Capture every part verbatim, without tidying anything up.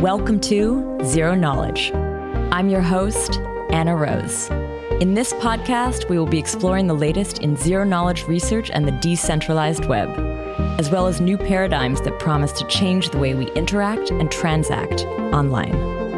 Welcome to Zero Knowledge. I'm your host, Anna Rose. In this podcast, we will be exploring the latest in zero-knowledge research and the decentralized web, as well as new paradigms that promise to change the way we interact and transact online.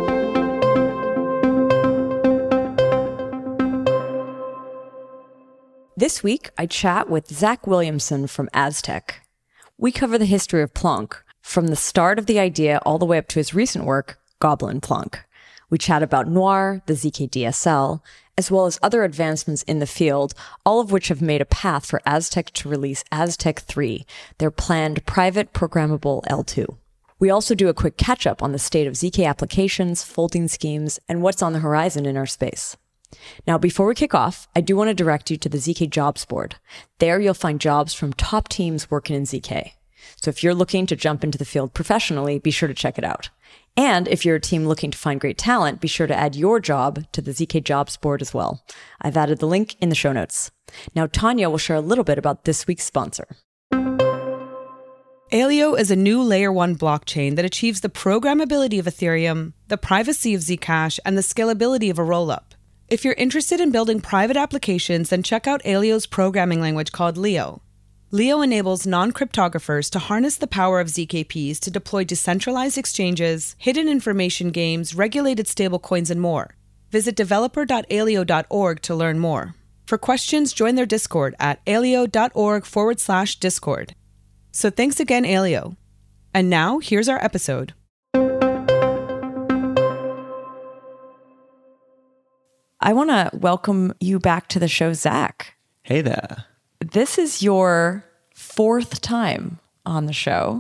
This week, I chat with Zach Williamson from Aztec. We cover the history of Plonk, from the start of the idea all the way up to his recent work, Goblin Plonk. We chat about Noir, the Z K D S L, as well as other advancements in the field, all of which have made a path for Aztec to release Aztec three, their planned private programmable L two. We also do a quick catch-up on the state of Z K applications, folding schemes, and what's on the horizon in our space. Now, before we kick off, I do want to direct you to the Z K Jobs Board. There you'll find jobs from top teams working in Z K. So if you're looking to jump into the field professionally, be sure to check it out. And if you're a team looking to find great talent, be sure to add your job to the Z K Jobs Board as well. I've added the link in the show notes. Now, Tanya will share a little bit about this week's sponsor. Aleo is a new layer one blockchain that achieves the programmability of Ethereum, the privacy of Zcash, and the scalability of a rollup. If you're interested in building private applications, then check out Aleo's programming language called Leo. Leo enables non-cryptographers to harness the power of Z K Ps to deploy decentralized exchanges, hidden information games, regulated stablecoins, and more. Visit developer dot aleo dot org to learn more. For questions, join their Discord at aleo.org forward slash Discord. So thanks again, Aleo. And now, here's our episode. I want to welcome you back to the show, Zach. Hey there. This is your fourth time on the show.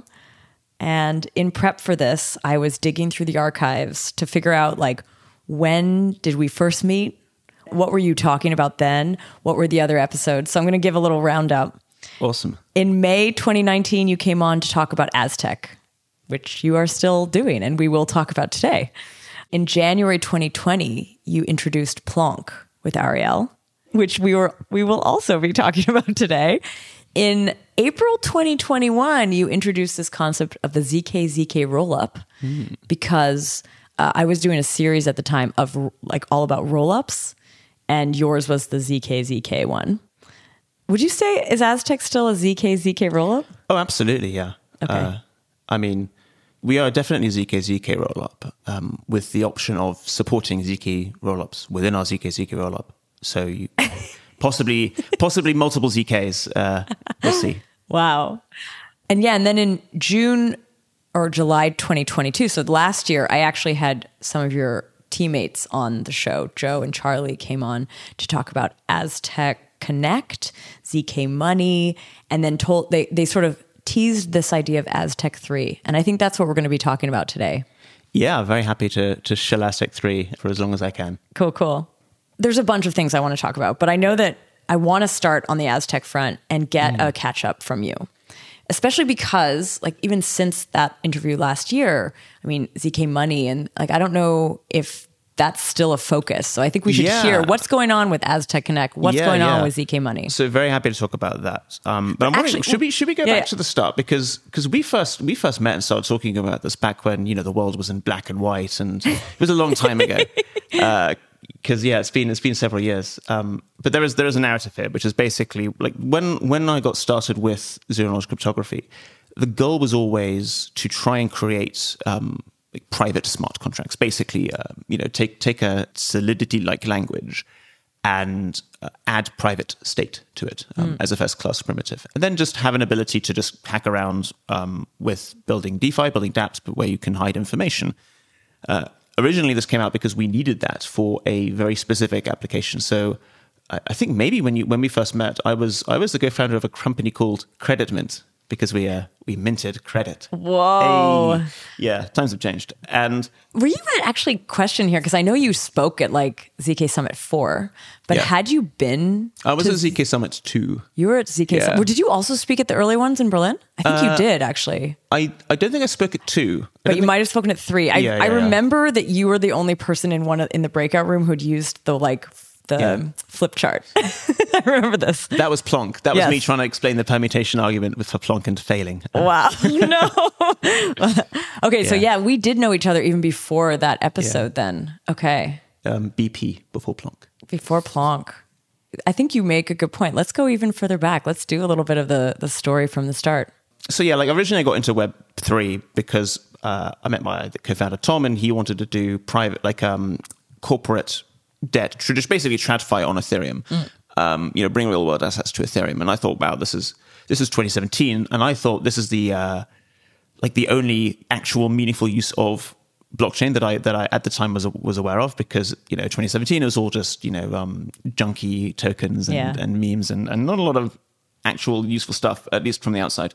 And in prep for this, I was digging through the archives to figure out, like, when did we first meet? What were you talking about then? What were the other episodes? So I'm going to give a little roundup. Awesome. In May twenty nineteen, you came on to talk about Aztec, which you are still doing, and we will talk about today. In January twenty twenty, you introduced Plonk with Ariel, which we were we will also be talking about today. In April twenty twenty-one, you introduced this concept of the Z K Z K rollup mm. because uh, I was doing a series at the time of like all about rollups, and yours was the Z K Z K one. Would you say, is Aztec still a Z K Z K rollup? Oh, absolutely, yeah. Okay. Uh, I mean, we are definitely Z K Z K rollup um, with the option of supporting Z K rollups within our Z K Z K rollup. So you, possibly possibly multiple Z Ks. Uh, we'll see. Wow. And yeah, and then in June or July twenty twenty-two, so last year, I actually had some of your teammates on the show. Joe and Charlie came on to talk about Aztec Connect, Z K Money, and then told they they sort of teased this idea of Aztec three. And I think that's what we're going to be talking about today. Yeah, very happy to to shill Aztec three for as long as I can. Cool, cool. There's a bunch of things I want to talk about, but I know that I want to start on the Aztec front and get mm. a catch up from you, especially because like even since that interview last year, I mean, Z K Money and like, I don't know if that's still a focus. So I think we should yeah. hear what's going on with Aztec Connect, what's yeah, going yeah. on with Z K Money. So very happy to talk about that. Um, but I'm Actually, wondering, should we should we go yeah, back yeah. to the start because because we first we first met and started talking about this back when you know the world was in black and white and it was a long time ago. Because uh, yeah, it's been it's been several years. Um, but there is there is a narrative here, which is basically like when when I got started with zero knowledge cryptography, the goal was always to try and create um, like private smart contracts. Basically, uh, you know, take take a Solidity-like language and uh, add private state to it um, mm. as a first class primitive, and then just have an ability to just hack around um, with building DeFi, building dApps, but where you can hide information. Uh, Originally, this came out because we needed that for a very specific application. So, I, I think maybe when you when we first met, I was I was the co-founder of a company called Credit Mint because we uh, we minted credit. Whoa! Hey. Yeah, times have changed. And were you at actually question here because I know you spoke at like Z K Summit four, but yeah. had you been? I was at Z K Summit two. You were at Z K yeah. Summit. Well, did you also speak at the early ones in Berlin? I think uh, you did actually. I, I don't think I spoke at two. But you think... might have spoken at three. I, yeah, yeah, I remember yeah. that you were the only person in one of, in the breakout room who'd used the like the Yeah. flip chart. I remember this. That was Plonk. That was Yes. me trying to explain the permutation argument with for Plonk and failing. Wow. No. Okay, so Yeah. yeah, we did know each other even before that episode then. Okay. Um, B P before Plonk. Before Plonk. I think you make a good point. Let's go even further back. Let's do a little bit of the, the story from the start. So yeah, like originally I got into Web three because uh, I met my co-founder Tom, and he wanted to do private, like um, corporate debt, just basically TradFi on Ethereum. Mm. Um, you know, bring real world assets to Ethereum. And I thought, wow, this is this is twenty seventeen, and I thought this is the uh, like the only actual meaningful use of blockchain that I that I at the time was was aware of, because you know twenty seventeen it was all just you know um, junky tokens and, Yeah. and memes and, and not a lot of actual useful stuff, at least from the outside.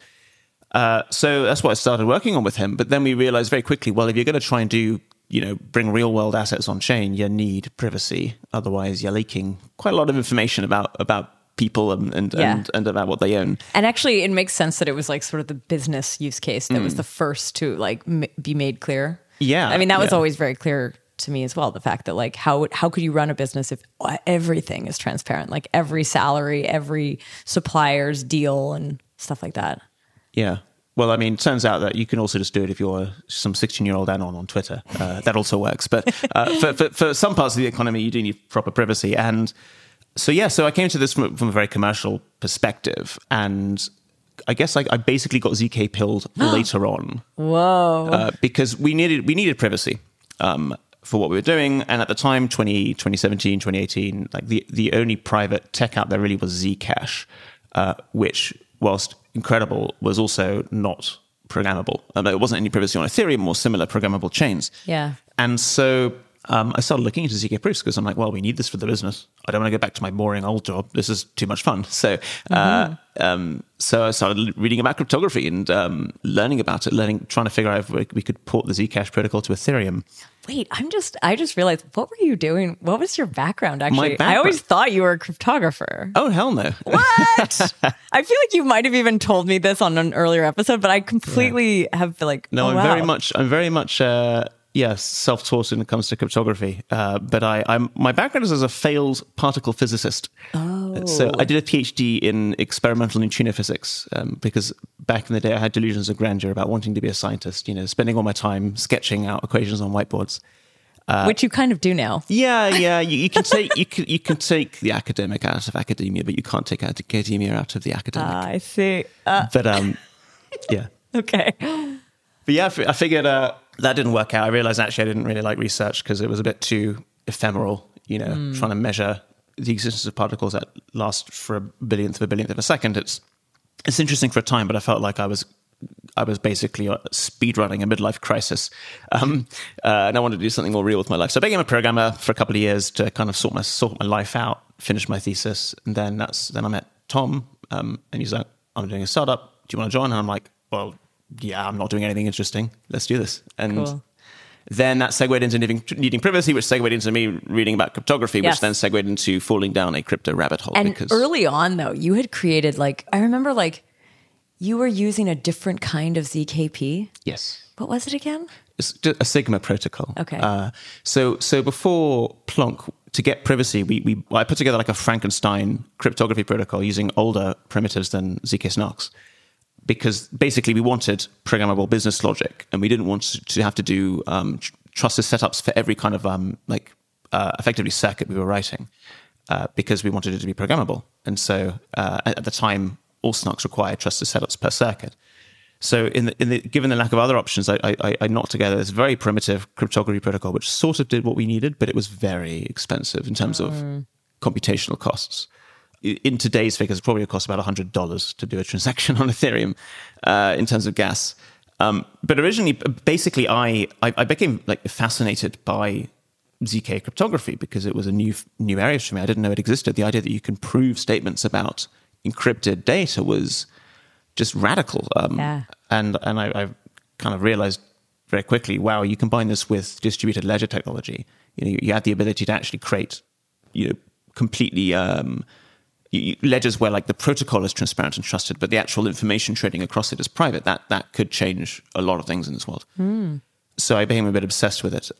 Uh, so that's what I started working on with him. But then we realized very quickly, well, if you're going to try and do you know bring real world assets on chain, you need privacy. Otherwise, you're leaking quite a lot of information about about people and and, Yeah. and, and about what they own. And actually, it makes sense that it was like sort of the business use case that Mm. was the first to like m- be made clear. Yeah, I mean, that was yeah. always very clear to me as well. The fact that like, how, how could you run a business if everything is transparent? Like every salary, every supplier's deal and stuff like that. Yeah. Well, I mean, it turns out that you can also just do it if you're some sixteen-year-old anon on Twitter. Uh, that also works. But uh, for, for, for some parts of the economy, you do need proper privacy. And so, yeah, so I came to this from, from a very commercial perspective. And I guess I, I basically got Z K pilled later on. Whoa. Uh, because we needed we needed privacy um, for what we were doing. And at the time, twenty, twenty seventeen, twenty eighteen, like the, the only private tech out there really was Zcash, uh, which, whilst incredible, was also not programmable. Um, there wasn't any privacy on Ethereum or similar programmable chains. Yeah. And so um, I started looking into Z K proofs because I'm like, well, we need this for the business. I don't want to go back to my boring old job. This is too much fun. So, uh, mm-hmm. um, so I started reading about cryptography and um, learning about it, learning, trying to figure out if we, we could port the Zcash protocol to Ethereum. Wait, I'm just, I just realized, what were you doing? What was your background actually? background- I always thought you were a cryptographer. Oh, hell no. What? I feel like you might have even told me this on an earlier episode, but I completely yeah. have like, no, oh, I'm wow. very much, I'm very much, uh, yes, self-taught when it comes to cryptography. Uh, but I, I'm my background is as a failed particle physicist. Oh. So I did a PhD in experimental neutrino physics um, because back in the day I had delusions of grandeur about wanting to be a scientist. You know, spending all my time sketching out equations on whiteboards. Uh, Which you kind of do now. Yeah, yeah. You, you can take you can you can take the academic out of academia, but you can't take academia out of the academic. Ah, I see. Uh, but um, yeah. Okay. But yeah, I figured uh, that didn't work out. I realized actually I didn't really like research because it was a bit too ephemeral, you know, mm. trying to measure the existence of particles that last for a billionth of a billionth of a second. It's it's interesting for a time, but I felt like I was I was basically speed running a midlife crisis. Um, uh, and I wanted to do something more real with my life. So I became a programmer for a couple of years to kind of sort my sort my life out, finish my thesis. And then that's then I met Tom um, and he's like, I'm doing a startup. Do you want to join? And I'm like, well, yeah, I'm not doing anything interesting. Let's do this. And cool. Then that segued into needing, needing privacy, which segued into me reading about cryptography, yes. which then segued into falling down a crypto rabbit hole. And because early on, though, you had created like, I remember like you were using a different kind of Z K P. Yes. What was it again? It's a Sigma protocol. Okay. Uh, so so before Plonk, to get privacy, we, we I put together like a Frankenstein cryptography protocol using older primitives than Z K Snarks. Because basically we wanted programmable business logic, and we didn't want to have to do um, tr- trusted setups for every kind of um, like uh, effectively circuit we were writing, uh, because we wanted it to be programmable. And so uh, at the time, all Snarks required trusted setups per circuit. So in the, in the, given the lack of other options, I, I, I knocked together this very primitive cryptography protocol, which sort of did what we needed, but it was very expensive in terms of mm. computational costs. In today's figures, it probably cost about one hundred dollars to do a transaction on Ethereum uh, in terms of gas. Um, but originally, basically, I, I, I became like fascinated by Z K cryptography because it was a new new area for me. I didn't know it existed. The idea that you can prove statements about encrypted data was just radical. Um, yeah. And, and I, I kind of realized very quickly, wow, you combine this with distributed ledger technology. You know, you, you had the ability to actually create, you know, completely... Um, You, ledgers where like the protocol is transparent and trusted, but the actual information trading across it is private. That that could change a lot of things in this world. Mm. So I became a bit obsessed with it. Um,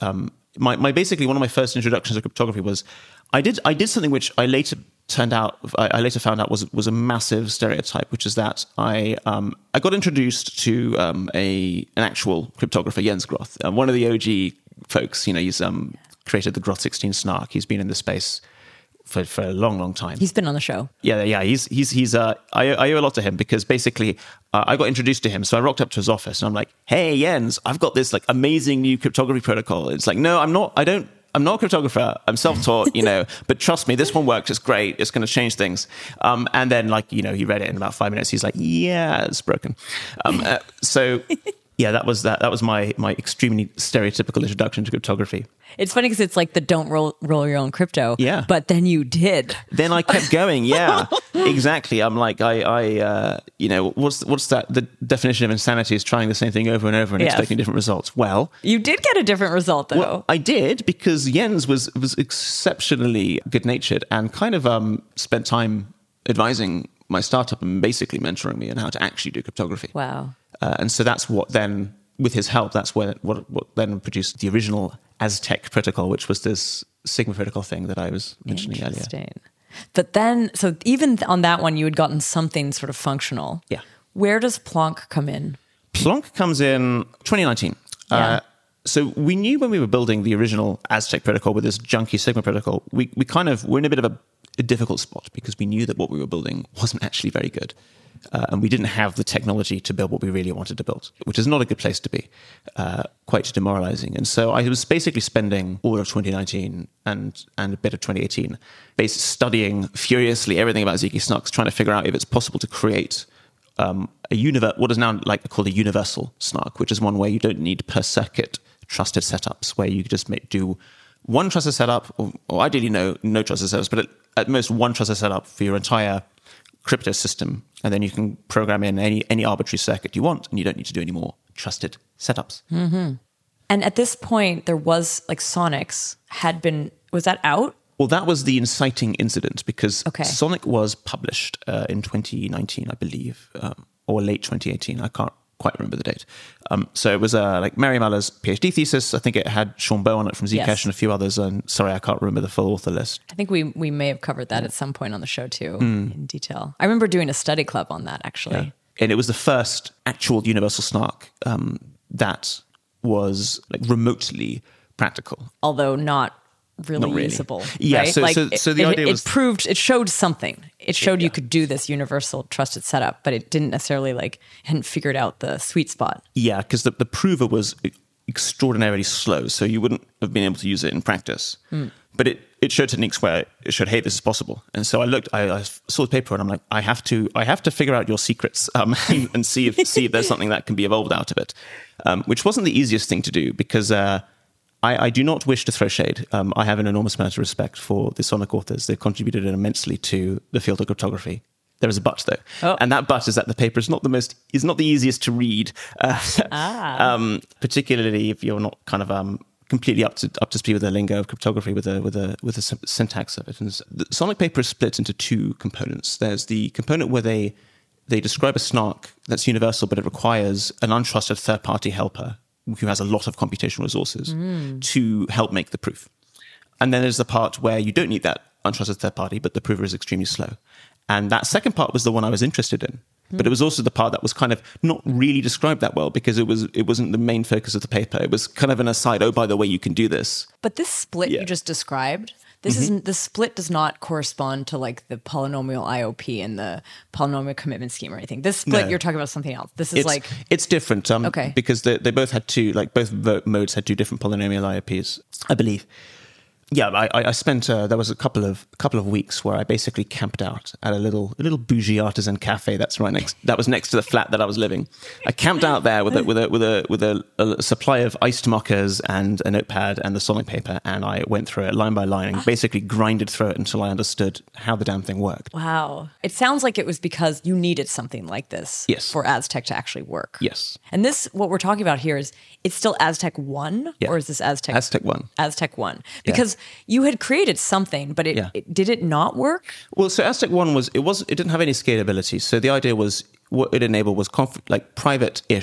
my, my basically one of my first introductions to cryptography was I did I did something which I later turned out I, I later found out was was a massive stereotype, which is that I um I got introduced to um a an actual cryptographer, Jens Groth, um, one of the O G folks. You know, he's um created the Groth sixteen snark. He's been in the space for for a long, long time. He's been on the show. Yeah, yeah. He's he's he's. Uh, I I owe a lot to him because basically uh, I got introduced to him. So I rocked up to his office and I'm like, "Hey, Jens, I've got this like amazing new cryptography protocol." It's like, "No, I'm not. I don't. I'm not a cryptographer. I'm self-taught, you know. But trust me, this one works. It's great. It's going to change things." Um, and then, like, you know, he read it in about five minutes. He's like, "Yeah, it's broken." Um, uh, so. Yeah, that was that. That was my my extremely stereotypical introduction to cryptography. It's funny because it's like the don't roll roll your own crypto. Yeah, but then you did. Then I kept going. Yeah, exactly. I'm like I I uh, you know what's what's that? The definition of insanity is trying the same thing over and over and yes. expecting different results. Well, you did get a different result though. Well, I did because Jens was was exceptionally good natured and kind of um spent time advising my startup and basically mentoring me on how to actually do cryptography. Wow. Uh, and so that's what then, with his help, that's where, what, what then produced the original Aztec protocol, which was this Sigma protocol thing that I was mentioning Interesting. earlier. But then, so even on that one, you had gotten something sort of functional. Yeah. Where does Plonk come in? Plonk comes in twenty nineteen. Yeah. Uh, so we knew when we were building the original Aztec protocol with this junky Sigma protocol, we, we kind of were in a bit of a, a difficult spot because we knew that what we were building wasn't actually very good. Uh, and we didn't have the technology to build what we really wanted to build, which is not a good place to be, uh, quite demoralizing. And so I was basically spending all of twenty nineteen and, and a bit of twenty eighteen basically studying furiously everything about ZK snarks, trying to figure out if it's possible to create um, a univer- what is now like called a universal snark, which is one where you don't need per circuit trusted setups, where you just make, do one trusted setup, or, or ideally no, no trusted setups, but at, at most one trusted setup for your entire crypto system, and then you can program in any any arbitrary circuit you want, and you don't need to do any more trusted setups. Mm-hmm. And at this point, there was like Sonics had been, was that out? Well, that was the inciting incident because okay. Sonic was published uh, in twenty nineteen, I believe, um, or late twenty eighteen. I can't quite remember the date. Um, so it was uh, like Mary Maller's PhD thesis. I think it had Sean Bow on it from Zcash yes. and a few others. And sorry, I can't remember the full author list. I think we we may have covered that yeah. at some point on the show too, mm. in detail. I remember doing a study club on that actually. Yeah. And it was the first actual universal snark um, that was like remotely practical, although not really, not really. usable. Yeah. Right? So, like so, so the it, idea it, was it proved it showed something. It showed yeah. you could do this universal trusted setup, but it didn't necessarily like hadn't figured out the sweet spot. Yeah, because the, the prover was extraordinarily slow, so you wouldn't have been able to use it in practice. Mm. But it, it showed techniques where it showed, hey, this is possible. And so I looked, I, I saw the paper, and I'm like, I have to, I have to figure out your secrets um, and, and see if see if there's something that can be evolved out of it, um, which wasn't the easiest thing to do because. Uh, I, I do not wish to throw shade. Um, I have an enormous amount of respect for the Sonic authors. They've contributed immensely to the field of cryptography. There is a but, though, oh. and that but is that the paper is not the most is not the easiest to read, uh, ah. um, particularly if you're not kind of um, completely up to up to speed with the lingo of cryptography, with the with the with the syntax of it. And the Sonic paper is split into two components. There's the component where they they describe a snark that's universal, but it requires an untrusted third party helper who has a lot of computational resources mm. to help make the proof. And then there's the part where you don't need that untrusted third party, but the prover is extremely slow. And that second part was the one I was interested in. Mm. But it was also the part that was kind of not really described that well because it was it wasn't the main focus of the paper. It was kind of an aside, oh, by the way, you can do this. But this split yeah. you just described, this mm-hmm. isn't the split does not correspond to like the polynomial I O P and the polynomial commitment scheme or anything. This split, no. you're talking about something else. This is it's, like it's different. Um, okay, because they they both had two like both modes had two different polynomial I O Ps, I believe. Yeah, I, I spent uh, there was a couple of a couple of weeks where I basically camped out at a little a little bougie artisan cafe that's right next that was next to the flat that I was living. I camped out there with a with a with a with a, a supply of iced mochas and a notepad and the Sonic paper, and I went through it line by line and basically grinded through it until I understood how the damn thing worked. Wow, it sounds like it was because you needed something like this yes. for Aztec to actually work. Yes, and this what we're talking about here is it's still Aztec one yeah. or is this Aztec Aztec one? Aztec one because yeah. you had created something, but it, yeah. it did it not work? Well, so Aztec one was it was it didn't have any scalability. So the idea was what it enabled was conf- like private-ish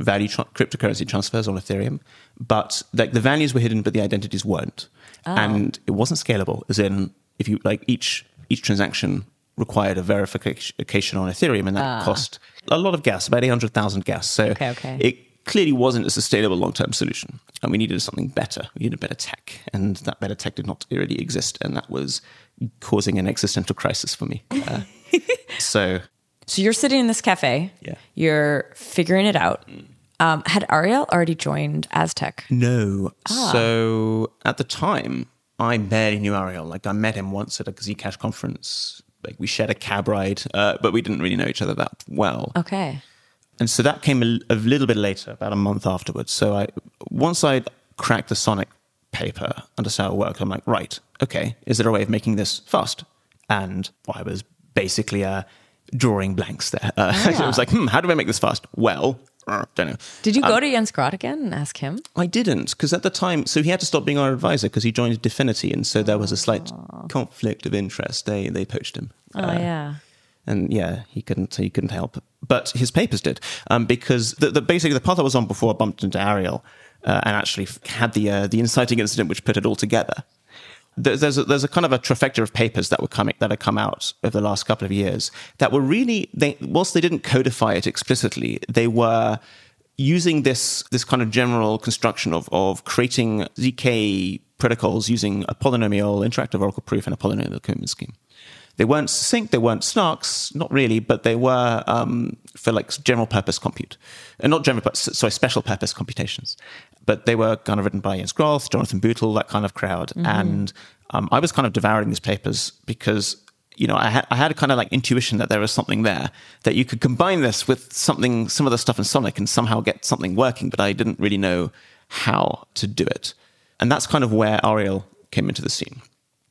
value tra- cryptocurrency transfers on Ethereum, but like the values were hidden, but the identities weren't. Oh. And it wasn't scalable, as in if you like each each transaction required a verification on Ethereum, and that uh. cost a lot of gas, about eight hundred thousand gas. So okay, okay. it clearly wasn't a sustainable long-term solution. And we needed something better. We needed better tech. And that better tech did not really exist. And that was causing an existential crisis for me. Uh, so... So you're sitting in this cafe. Yeah. You're figuring it out. Um, had Ariel already joined Aztec? No. Ah. So at the time, I barely knew Ariel. Like I met him once at a Zcash conference. Like we shared a cab ride, uh, but we didn't really know each other that well. Okay. And so that came a, a little bit later, about a month afterwards. So I, once I cracked the Sonic paper, understand how it worked, I'm like, right, okay, is there a way of making this fast? And I was basically uh, drawing blanks there. Uh, ah. I was like, hmm, how do I make this fast? Well, uh, don't know. Did you go um, to Jens Grott again and ask him? I didn't, because at the time, so he had to stop being our advisor because he joined Dfinity, and so there was a slight oh. conflict of interest. They they poached him. Oh, uh, yeah. And yeah, he couldn't he couldn't help. But his papers did, um, because the, the basically the path I was on before I bumped into Ariel uh, and actually had the uh, the inciting incident which put it all together. There's a, there's a kind of a trifecta of papers that were coming that had come out over the last couple of years that were really, they, whilst they didn't codify it explicitly, they were using this this kind of general construction of of creating Z K protocols using a polynomial interactive oracle proof and a polynomial commitment scheme. They weren't succinct, they weren't snarks, not really, but they were um, for like general purpose compute. And not general purpose, sorry, special purpose computations. But they were kind of written by Jens Groth, Jonathan Bootle, that kind of crowd. Mm-hmm. And um, I was kind of devouring these papers because, you know, I, ha- I had a kind of like intuition that there was something there, that you could combine this with something, some of the stuff in Sonic and somehow get something working, but I didn't really know how to do it. And that's kind of where Ariel came into the scene.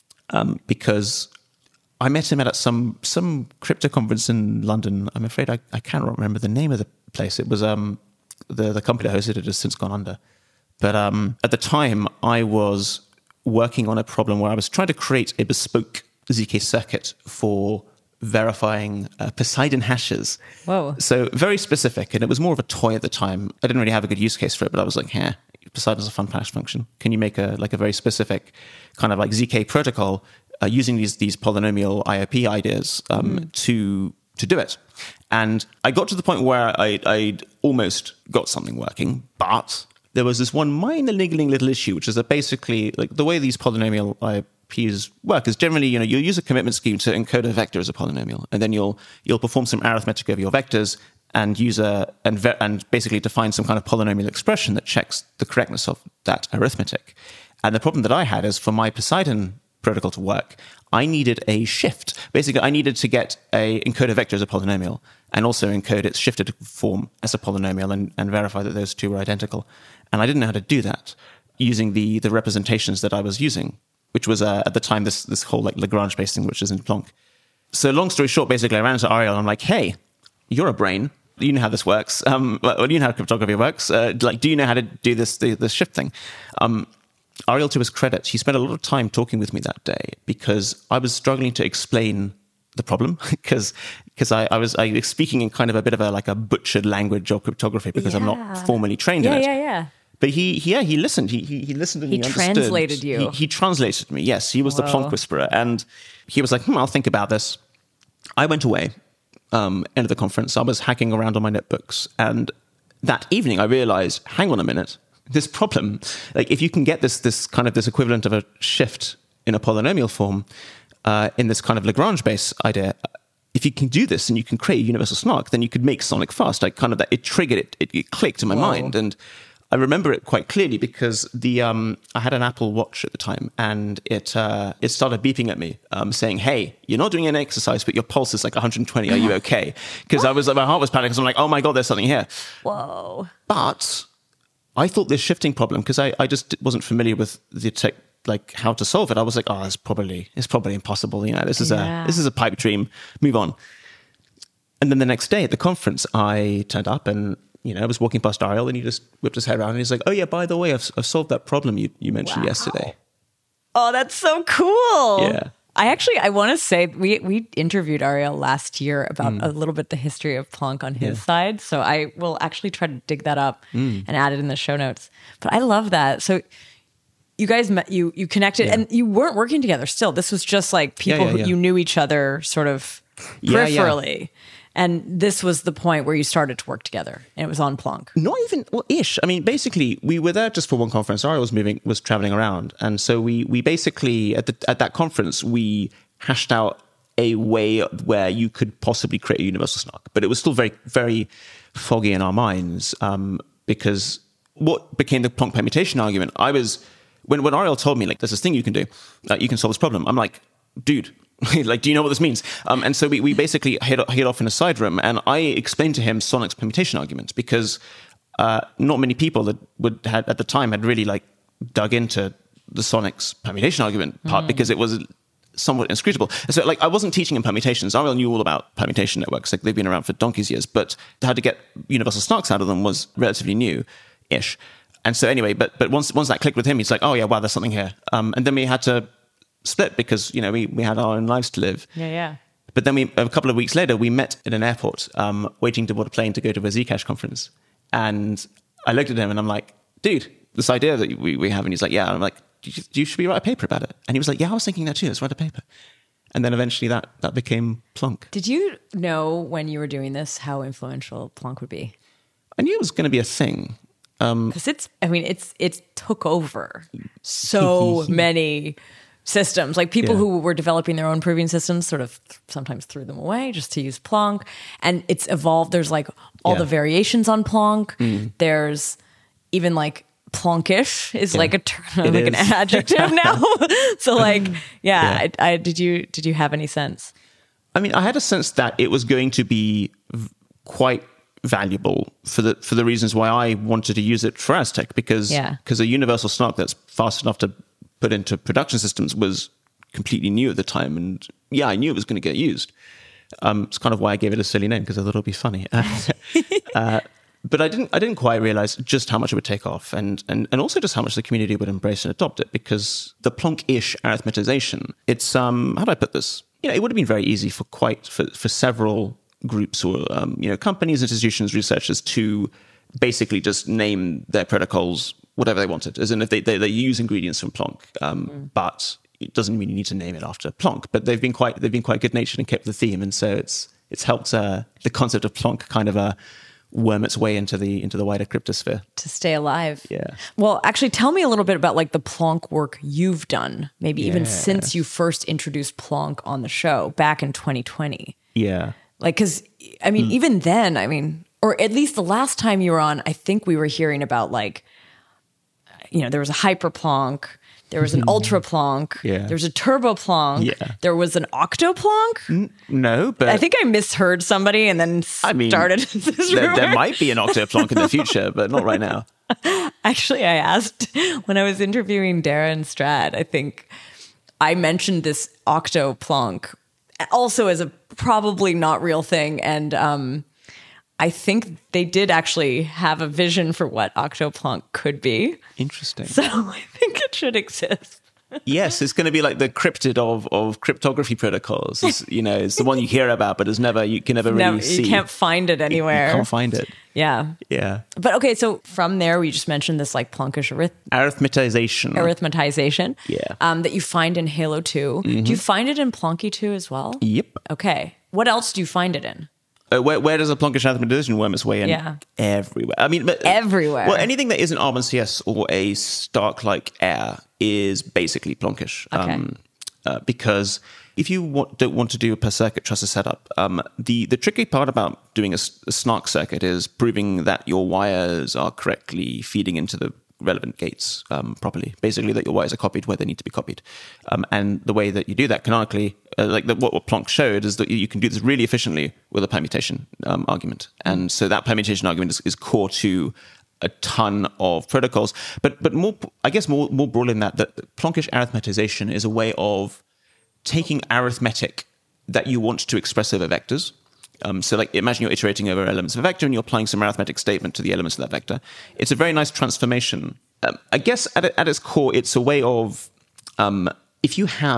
Um, because I met him at some some crypto conference in London. I'm afraid I, I can't remember the name of the place. It was um the, the company that hosted it has since gone under. But um, at the time, I was working on a problem where I was trying to create a bespoke Z K circuit for verifying uh, Poseidon hashes. Whoa. So very specific, and it was more of a toy at the time. I didn't really have a good use case for it, but I was like, yeah, Poseidon's a fun hash function. Can you make a like a very specific kind of like Z K protocol uh, using these these polynomial I O P ideas um, mm. to to do it? And I got to the point where I, I'd almost got something working, but there was this one minor niggling little issue, which is that basically like the way these polynomial I O Ps work is generally, you know, you'll use a commitment scheme to encode a vector as a polynomial, and then you'll you'll perform some arithmetic over your vectors and use a and ve- and basically define some kind of polynomial expression that checks the correctness of that arithmetic. And the problem that I had is for my Poseidon protocol to work, I needed a shift. Basically, I needed to get a encode a vector as a polynomial and also encode its shifted form as a polynomial and, and verify that those two were identical. And I didn't know how to do that using the the representations that I was using, which was uh, at the time this this whole like Lagrange-based thing, which is in Plonk. So long story short, basically, I ran into Ariel and I'm like, hey, you're a brain. You know how this works. Um, well, you know how cryptography works. Uh, like, do you know how to do this the, this shift thing? Um, Ariel, to his credit, he spent a lot of time talking with me that day because I was struggling to explain the problem because because I, I was I was speaking in kind of a bit of a like a butchered language of cryptography because yeah. I'm not formally trained yeah, in it. Yeah, yeah, yeah. But he, he, yeah, he listened. He, he, he listened and he, he understood. translated you. He, he translated me. Yes, he was Whoa. the Plonk whisperer, and he was like, "Hmm, I'll think about this." I went away. Um, end of the conference, I was hacking around on my notebooks, and that evening I realized, hang on a minute, this problem, like if you can get this this kind of this equivalent of a shift in a polynomial form uh, in this kind of Lagrange-based idea, if you can do this and you can create a universal snark, then you could make Sonic fast. Like kind of that, it triggered it, it, it clicked in my Whoa. mind, and I remember it quite clearly because the um, I had an Apple Watch at the time, and it uh, it started beeping at me, um, saying, "Hey, you're not doing any exercise, but your pulse is like one hundred twenty. Are you okay?" Because I was like, my heart was panicking. So I'm like, "Oh my god, there's something here." Whoa! But I thought this shifting problem, because I, I just wasn't familiar with the tech, like how to solve it. I was like, "Oh, it's probably it's probably impossible. You know, this is yeah. a this is a pipe dream. Move on." And then the next day at the conference, I turned up and. You know, I was walking past Ariel and he just whipped his head around and he's like, "Oh yeah, by the way, I've, I've solved that problem you, you mentioned wow. yesterday." Oh, that's so cool. Yeah. I actually, I want to say we we interviewed Ariel last year about mm. a little bit the history of Plonk on his yeah. side. So I will actually try to dig that up mm. and add it in the show notes. But I love that. So you guys met, you you connected, yeah. and you weren't working together still. This was just like people yeah, yeah, yeah. who you knew each other sort of peripherally. Yeah, yeah. And this was the point where you started to work together, and it was on Plonk. Not even, well, ish. I mean, basically, we were there just for one conference. Ariel was moving, was traveling around, and so we we basically at the at that conference we hashed out a way where you could possibly create a universal snark, but it was still very very foggy in our minds um, because what became the Plonk permutation argument. I was when when Ariel told me like there's this thing you can do, uh, you can solve this problem. I'm like, dude. Like, do you know what this means? Um, and so we, we basically hit, hit off in a side room, and I explained to him Sonic's permutation argument because uh, not many people that would had at the time had really like dug into the Sonic's permutation argument part mm. because it was somewhat inscrutable. And so, like, I wasn't teaching him permutations. Ariel knew all about permutation networks; like they've been around for donkey's years. But how to get universal snarks out of them was relatively new-ish. And so, anyway, but but once once that clicked with him, he's like, "Oh yeah, wow, there's something here." Um, and then we had to split because, you know, we, we had our own lives to live. Yeah, yeah. But then we, a couple of weeks later, we met in an airport, um, waiting to board a plane to go to a Zcash conference. And I looked at him and I'm like, dude, this idea that we, we have, and he's like, yeah. And I'm like, you, you should we write a paper about it? And he was like, yeah, I was thinking that too. Let's write a paper. And then eventually that, that became Plonk. Did you know when you were doing this how influential Plonk would be? I knew it was going to be a thing. Because um, it's, I mean, it's it took over so many systems. Like people yeah. who were developing their own proving systems sort of sometimes threw them away just to use Plonk. And it's evolved. There's like all yeah. the variations on Plonk. Mm. There's even like Plonkish is yeah. like a term, like is. an adjective now. So like, yeah, yeah. I, I, did you did you have any sense? I mean, I had a sense that it was going to be v- quite valuable for the for the reasons why I wanted to use it for Aztec, because yeah. because a universal snark that's fast enough to put into production systems was completely new at the time, and yeah, I knew it was going to get used. Um, it's kind of why I gave it a silly name, because I thought it'll be funny. uh, but I didn't I didn't quite realize just how much it would take off, and and and also just how much the community would embrace and adopt it, because the Plonk-ish arithmetization, it's um how do I put this? You know, it would have been very easy for quite for, for several groups or um, you know companies, institutions, researchers to basically just name their protocols whatever they wanted, as in if they they, they use ingredients from Plonk, um, mm. but it doesn't mean you need to name it after Plonk. But they've been quite they've been quite good natured and kept the theme, and so it's it's helped uh, the concept of Plonk kind of uh, worm its way into the into the wider cryptosphere to stay alive. Yeah. Well, actually, tell me a little bit about like the Plonk work you've done, maybe even yes. since you first introduced Plonk on the show back in twenty twenty. Yeah. Like, because I mean, mm. even then, I mean, or at least the last time you were on, I think we were hearing about like, you know, there was a hyper Plonk, there was an ultra Plonk, yeah. there was a turbo Plonk, yeah. there was an octo Plonk. N- no, but I think I misheard somebody and then I mean, started this there, rumor. there might be an octo Plonk in the future, but not right now. Actually, I asked when I was interviewing Darren Strad, I think I mentioned this octo Plonk also as a probably not real thing. And um, I think they did actually have a vision for what octo Plonk could be. Interesting. So I think it should exist. Yes, it's going to be like the cryptid of, of cryptography protocols. It's, you know, it's the one you hear about, but it's never you can never really never, see. You can't find it anywhere. You can't find it. Yeah. Yeah. But okay, so from there, we just mentioned this like Plonkish arith- arithmetization. Arithmetization. Yeah. Um, that you find in Halo two. Mm-hmm. Do you find it in Plonky two as well? Yep. Okay. What else do you find it in? Uh, where, where does a Plonkish arithmetization worm its way in? Yeah. Everywhere. I mean, but, everywhere. Well, anything that isn't Arm C S or a Stark-like air is basically Plonkish. Okay. Um, uh, because if you want, don't want to do a per circuit trusted setup, um, the, the tricky part about doing a, a snark circuit is proving that your wires are correctly feeding into the relevant gates um, properly. Basically, that your wires are copied where they need to be copied. Um, and the way that you do that canonically, uh, like the, what, what Plonk showed, is that you can do this really efficiently with a permutation um, argument. And so that permutation argument is, is core to a ton of protocols. But but more, I guess more more broadly than that, that Plonkish arithmetization is a way of taking arithmetic that you want to express over vectors. Um, so like imagine you're iterating over elements of a vector and you're applying some arithmetic statement to the elements of that vector. It's a very nice transformation. Um, I guess at, at its core, it's a way of, um, if you have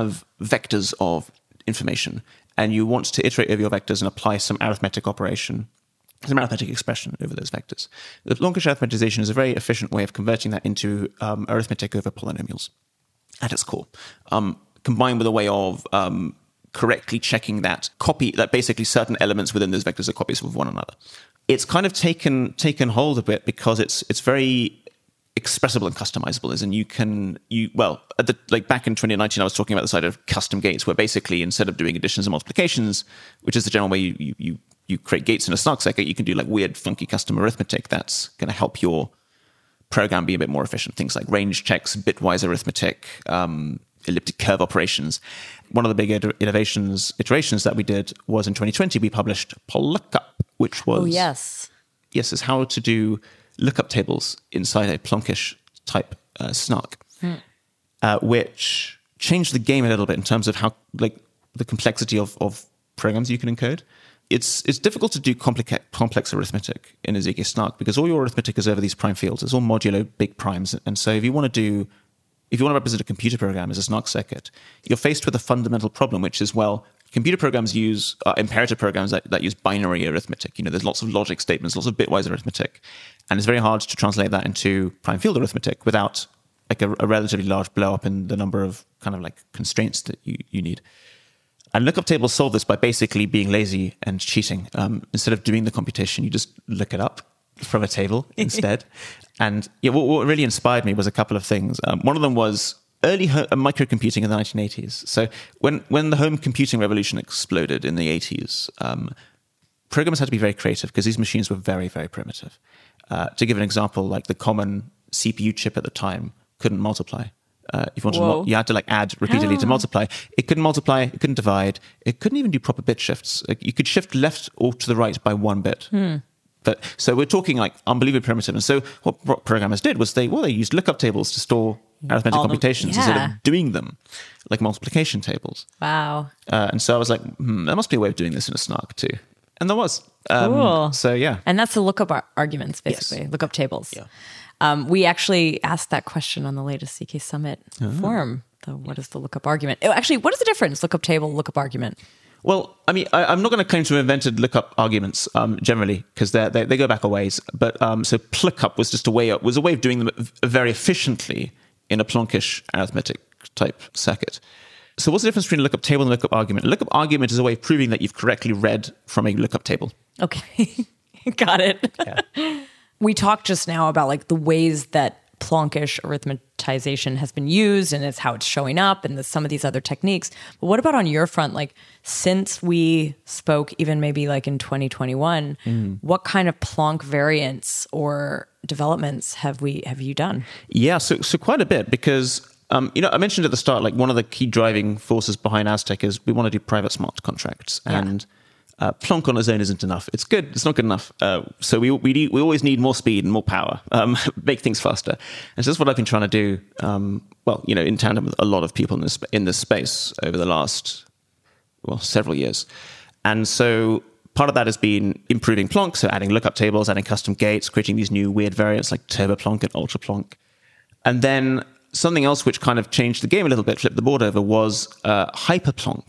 vectors of information, and you want to iterate over your vectors and apply some arithmetic operation, some arithmetic expression over those vectors. The Plonkish arithmetization is a very efficient way of converting that into um, arithmetic over polynomials at its core, um, combined with a way of um, correctly checking that copy, that basically certain elements within those vectors are copies of one another. It's kind of taken taken hold a bit because it's it's very expressible and customizable, as in you can you well at the, like back in twenty nineteen I was talking about the side of custom gates, where basically instead of doing additions and multiplications, which is the general way you you you, you create gates in a snark circuit, you can do like weird funky custom arithmetic that's going to help your program be a bit more efficient. Things like range checks, bitwise arithmetic, um, elliptic curve operations. One of the big iter- innovations iterations that we did was in twenty twenty we published PolLookup, which was Oh yes, yes, is how to do lookup tables inside a Plonkish type uh, snark, hmm. uh, which changed the game a little bit in terms of how like the complexity of, of programs you can encode. It's it's difficult to do complex complex arithmetic in a Z K snark because all your arithmetic is over these prime fields. It's all modulo big primes, and so if you want to do if you want to represent a computer program as a snark circuit, you're faced with a fundamental problem, which is, well, computer programs use uh, imperative programs that, that use binary arithmetic. You know, there's lots of logic statements, lots of bitwise arithmetic, and it's very hard to translate that into prime field arithmetic without like a, a relatively large blow up in the number of kind of like constraints that you, you need. And lookup tables solve this by basically being lazy and cheating. Um, instead of doing the computation, you just look it up from a table instead. And yeah, what, what really inspired me was a couple of things. Um, one of them was early ho- microcomputing in the nineteen eighties. So when, when the home computing revolution exploded in the eighties, um, programmers had to be very creative because these machines were very, very primitive. Uh, to give an example, like the common C P U chip at the time couldn't multiply. Uh, if you wanted to, mul- you had to like add repeatedly oh. to multiply. It couldn't multiply. It couldn't divide. It couldn't even do proper bit shifts. Like you could shift left or to the right by one bit. Hmm. But so we're talking like unbelievably primitive. And so what programmers did was they well they used lookup tables to store arithmetic All computations the, yeah. instead of doing them like multiplication tables. Wow. Uh, and so I was like, hmm, there must be a way of doing this in a snark too. And there was. Um, cool. So yeah. And that's the lookup ar- arguments, basically, yes. Lookup tables. Yeah. Um, we actually asked that question on the latest C K Summit oh. forum. The, what is the lookup argument? Oh, actually, what is the difference? Lookup table, lookup argument. Well, I mean, I, I'm not going to claim to have invented lookup arguments um, generally because they they go back a ways. But um, so PLOOKUP was just a way was a way of doing them very efficiently in a Plonkish arithmetic type circuit. So what's the difference between a lookup table and a lookup argument? A lookup argument is a way of proving that you've correctly read from a lookup table. Okay, got it. Yeah. We talked just now about like the ways that Plonkish arithmetization has been used and it's how it's showing up and the, some of these other techniques. But what about on your front? Like since we spoke, even maybe like in twenty twenty-one, mm. what kind of Plonk variants or developments have we have you done? Yeah, so so quite a bit because um, you know I mentioned at the start like one of the key driving forces behind Aztec is we want to do private smart contracts yeah. and. Uh, Plonk on its own isn't enough. It's good. It's not good enough. Uh, so we we need, we always need more speed and more power. Um, make things faster. And so that's what I've been trying to do. Um, well, you know, in tandem with a lot of people in this in this space over the last well several years. And so part of that has been improving Plonk. So adding lookup tables, adding custom gates, creating these new weird variants like Turbo Plonk and Ultra Plonk. And then something else which kind of changed the game a little bit, flipped the board over, was uh, Hyper Plonk.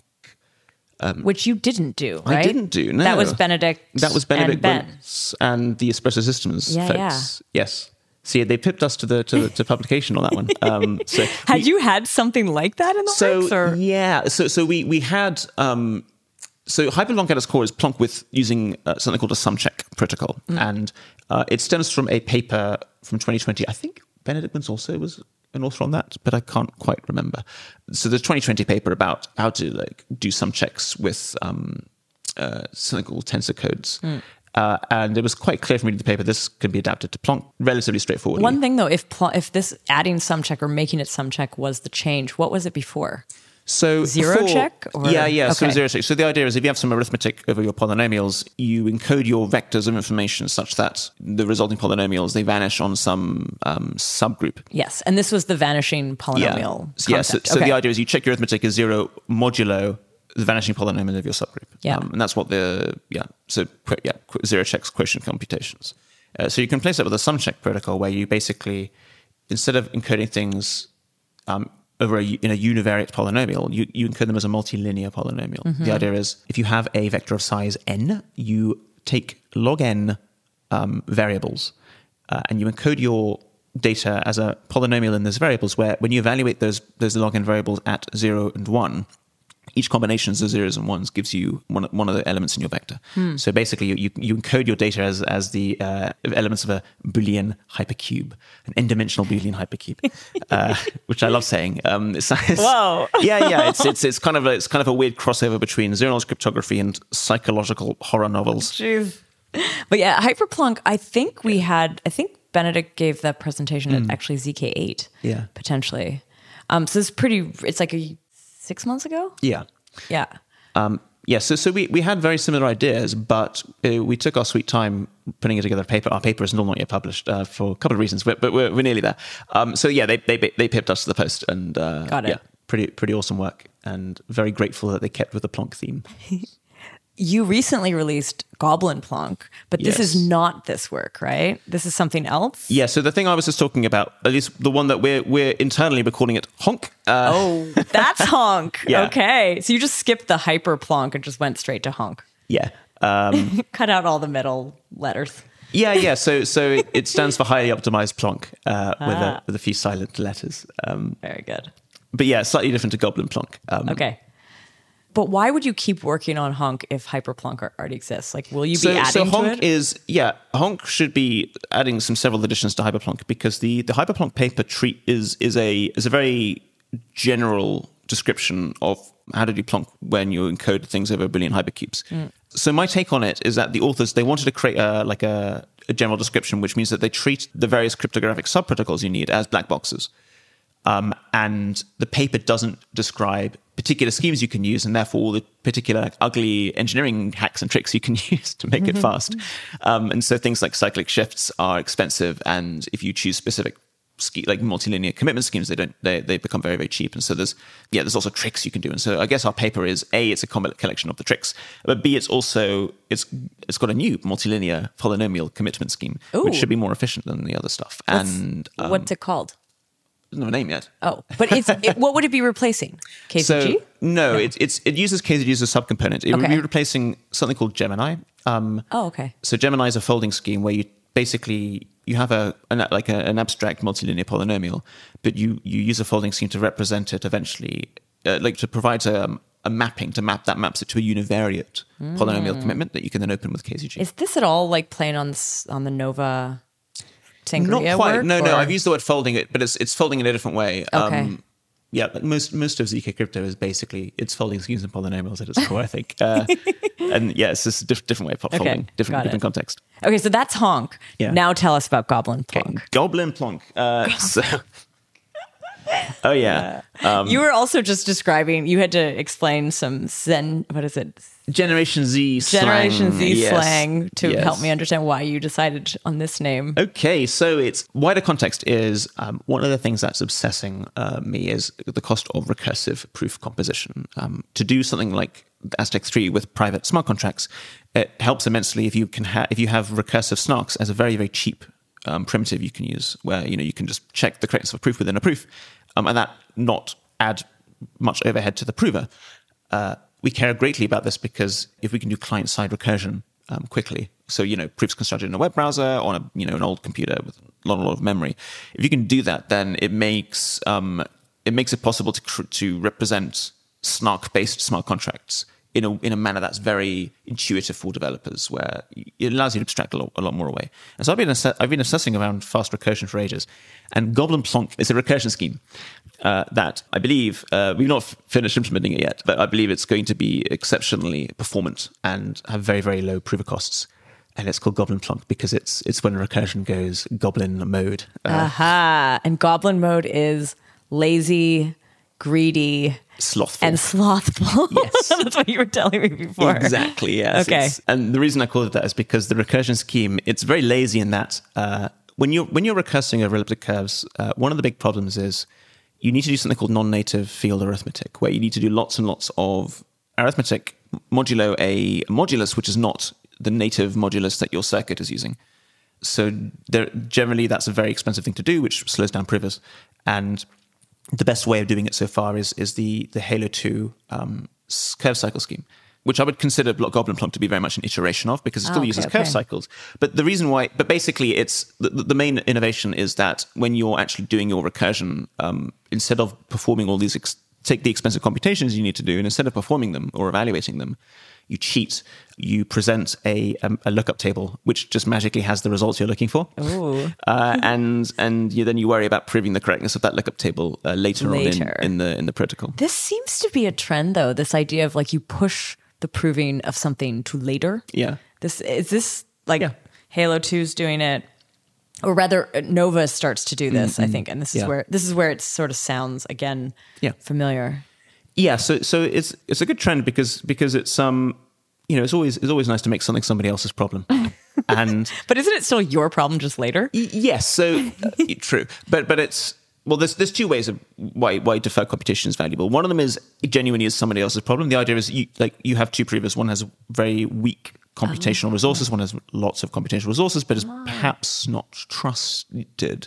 Um, Which you didn't do, right? I didn't do, no. That was Benedict That was Benedict and Ben. And the Espresso Systems yeah, folks. Yeah. Yes. See, they pipped us to the to, to publication on that one. Um, so had we, you had something like that in the so, works? Or? Yeah. So so we, we had... Um, so Hyperplonk at its core is Plonk with using uh, something called a sumcheck protocol. Mm. And uh, it stems from a paper from twenty twenty. I think Benedict Wins also was... an author on that, but I can't quite remember. So there's a twenty twenty paper about how to like do some checks with um, uh, something called tensor codes. Mm. Uh, and it was quite clear from reading the paper this can be adapted to Plonk relatively straightforwardly. One thing though, if Pl- if this adding some check or making it some check was the change, what was it before? So zero before, check? Or? Yeah, yeah. Okay. So zero check. So the idea is if you have some arithmetic over your polynomials, you encode your vectors of information such that the resulting polynomials, they vanish on some um, subgroup. Yes, and this was the vanishing polynomial yeah. concept. Yeah, so, so okay. the idea is you check your arithmetic as zero modulo the vanishing polynomial of your subgroup. Yeah. Um, and that's what the, yeah, so yeah, zero checks quotient computations. Uh, so you can place that with a sum check protocol where you basically, instead of encoding things um, over a, in a univariate polynomial, you, you encode them as a multilinear polynomial. Mm-hmm. The idea is if you have a vector of size n, you take log n um, variables uh, and you encode your data as a polynomial in those variables where when you evaluate those those log n variables at zero and one, each combination of zeros and ones gives you one, one of the elements in your vector. Hmm. So basically, you, you, you encode your data as as the uh, elements of a Boolean hypercube, an n-dimensional Boolean hypercube, uh, which I love saying. Um, it's, it's, Whoa! yeah, yeah. It's it's it's kind of a, it's kind of a weird crossover between zero-knowledge cryptography and psychological horror novels. Jeez. But yeah, Hyperplunk. I think we had. I think Benedict gave that presentation mm. at actually Z K eight. Yeah, potentially. Um, so it's pretty. It's like a. Six months ago? Yeah. Yeah. Um, yeah, so so we, we had very similar ideas, but uh, we took our sweet time putting it together a paper. Our paper is still not yet published uh, for a couple of reasons, but, but we're, we're nearly there. Um, so yeah, they they they pipped us to the post, and uh, Got it. Yeah, pretty pretty awesome work, and very grateful that they kept with the Plonk theme. You recently released Goblin Plonk, but this Yes. is not this work, right? This is something else? Yeah, so the thing I was just talking about, at least the one that we're we're internally we're calling it Honk. Uh, Oh, that's Honk. Yeah. Okay. So you just skipped the Hyperplonk and just went straight to Honk. Yeah. Um, Cut out all the middle letters. yeah, yeah. So so it, it stands for highly optimized Plonk uh, with Ah. a with a few silent letters. Um, Very good. but yeah, slightly different to Goblin Plonk. Um, Okay. But why would you keep working on Honk if Hyperplonk already exists? Like, will you be So, adding so to Honk it? is yeah, Honk should be adding some several additions to Hyperplonk because the, the Hyperplonk paper treat is is a is a very general description of how to do Plonk when you encode things over Boolean hypercubes. Mm. So my take on it is that the authors they wanted to create a, like a, a general description, which means that they treat the various cryptographic subprotocols you need as black boxes. Um, and the paper doesn't describe particular schemes you can use and therefore all the particular like, ugly engineering hacks and tricks you can use to make it fast. Um, and so things like cyclic shifts are expensive. And if you choose specific ske- like multilinear commitment schemes, they don't, they, they become very, very cheap. And so there's, yeah, there's also tricks you can do. And so I guess our paper is A, it's a collection of the tricks, but B, it's also, it's, it's got a new multilinear polynomial commitment scheme, Ooh. which should be more efficient than the other stuff. What's, and um, what's it called? doesn't have a name yet. Oh, but it's it, what would it be replacing? K Z G? So, no, no. It, it's, it uses K Z G as a subcomponent. It would Okay. be replacing something called Gemini. Um, Oh, okay. so Gemini is a folding scheme where you basically you have a an, like a, an abstract multilinear polynomial, but you you use a folding scheme to represent it eventually, uh, like to provide a, a mapping to map that maps it to a univariate mm. polynomial commitment that you can then open with K Z G. Is this at all like playing on this, on the Nova Sangria Not quite. work, no, or? no. I've used the word folding it, but it's it's folding in a different way. Okay. Um, yeah, but most most of Z K crypto is basically it's folding schemes and polynomials at its core, I think. Uh, and yeah, it's just a diff- different way of folding, Okay, different got different it. context. Okay, so that's Honk. Yeah. Now tell us about Goblin Plonk. Okay. Goblin Plonk. Uh, so, oh yeah. Um, You were also just describing, you had to explain some Zen, what is it? Generation Z slang. Generation Z Yes. slang to Yes. help me understand why you decided on this name. Okay, so it's wider context is um, one of the things that's obsessing uh, me is the cost of recursive proof composition. Um, to do something like Aztec three with private smart contracts, it helps immensely if you can ha- if you have recursive snarks as a very very cheap um, primitive you can use, where you know you can just check the correctness of a proof within a proof, um, and that not add much overhead to the prover. Uh, we care greatly about this because if we can do client-side recursion um, quickly, so you know proofs constructed in a web browser on a you know an old computer with a lot, a lot of memory, if you can do that, then it makes um, it makes it possible to cr- to represent snark-based smart contracts in a in a manner that's very intuitive for developers, where it allows you to abstract a lot, a lot more away. And so I've been ass- I've been assessing around fast recursion for ages, and Goblin Plonk is a recursion scheme uh, that I believe uh, we've not f- finished implementing it yet, but I believe it's going to be exceptionally performant and have very very low prover costs. And it's called Goblin Plonk because it's it's when recursion goes Goblin mode. Uh, Aha. And Goblin mode is lazy, greedy, slothful. and slothful. Yes. That's what you were telling me before. Exactly, yes. Okay. It's- and the reason I call it that is because the recursion scheme, it's very lazy in that uh, when you're when you're recursing over elliptic curves, uh, one of the big problems is you need to do something called non-native field arithmetic, where you need to do lots and lots of arithmetic modulo a modulus, which is not the native modulus that your circuit is using. So there, generally, that's a very expensive thing to do, which slows down provers. And the best way of doing it so far is is the the Halo two um, curve cycle scheme, which I would consider Goblin Plonk to be very much an iteration of, because it still oh, okay, uses okay. curve cycles. But the reason why, but basically it's, the, the main innovation is that when you're actually doing your recursion, um, instead of performing all these, ex- take the expensive computations you need to do, and instead of performing them or evaluating them, you cheat, you present a, a, a lookup table, which just magically has the results you're looking for. Uh, and and you, then you worry about proving the correctness of that lookup table uh, later, Later. on in, in the in the protocol. This seems to be a trend, though, this idea of like you push the proving of something to later. Yeah. This is this like Yeah. Halo two's doing it, or rather Nova starts to do this, mm-hmm. I think, and this is Yeah. where this is where it sort of sounds again Yeah. familiar. Yeah, so so it's it's a good trend because because it's um you know it's always it's always nice to make something somebody else's problem, and But isn't it still your problem just later? y- yes, so uh, true, but but it's. Well, there's there's two ways of why why deferred computation is valuable. One of them is it genuinely is somebody else's problem. The idea is you like you have two provers. One has very weak computational Oh. resources. One has lots of computational resources, but is perhaps not trusted.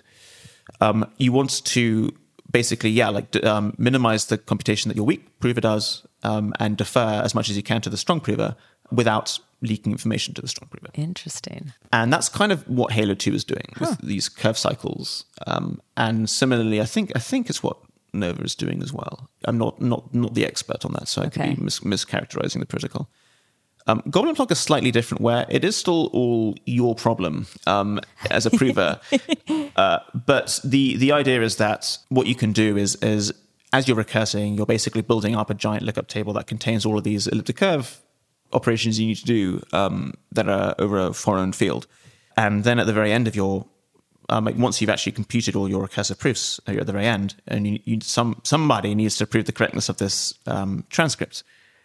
Um, you want to basically, yeah, like d- um, minimize the computation that your weak prover does, um, and defer as much as you can to the strong prover without leaking information to the strong prover. Interesting. And that's kind of what Halo two is doing with these curve cycles. Um, and similarly, I think I think it's what Nova is doing as well. I'm not not not the expert on that, so I Okay. could be mis- mischaracterizing the protocol. Um, Goblin Plonk is slightly different, where it is still all your problem um, as a prover. uh, but the the idea is that what you can do is is as you're recursing, you're basically building up a giant lookup table that contains all of these elliptic curve operations you need to do um, that are over a foreign field. And then at the very end of your, um, like once you've actually computed all your recursive proofs at the very end, and you, you, some somebody needs to prove the correctness of this um, transcript.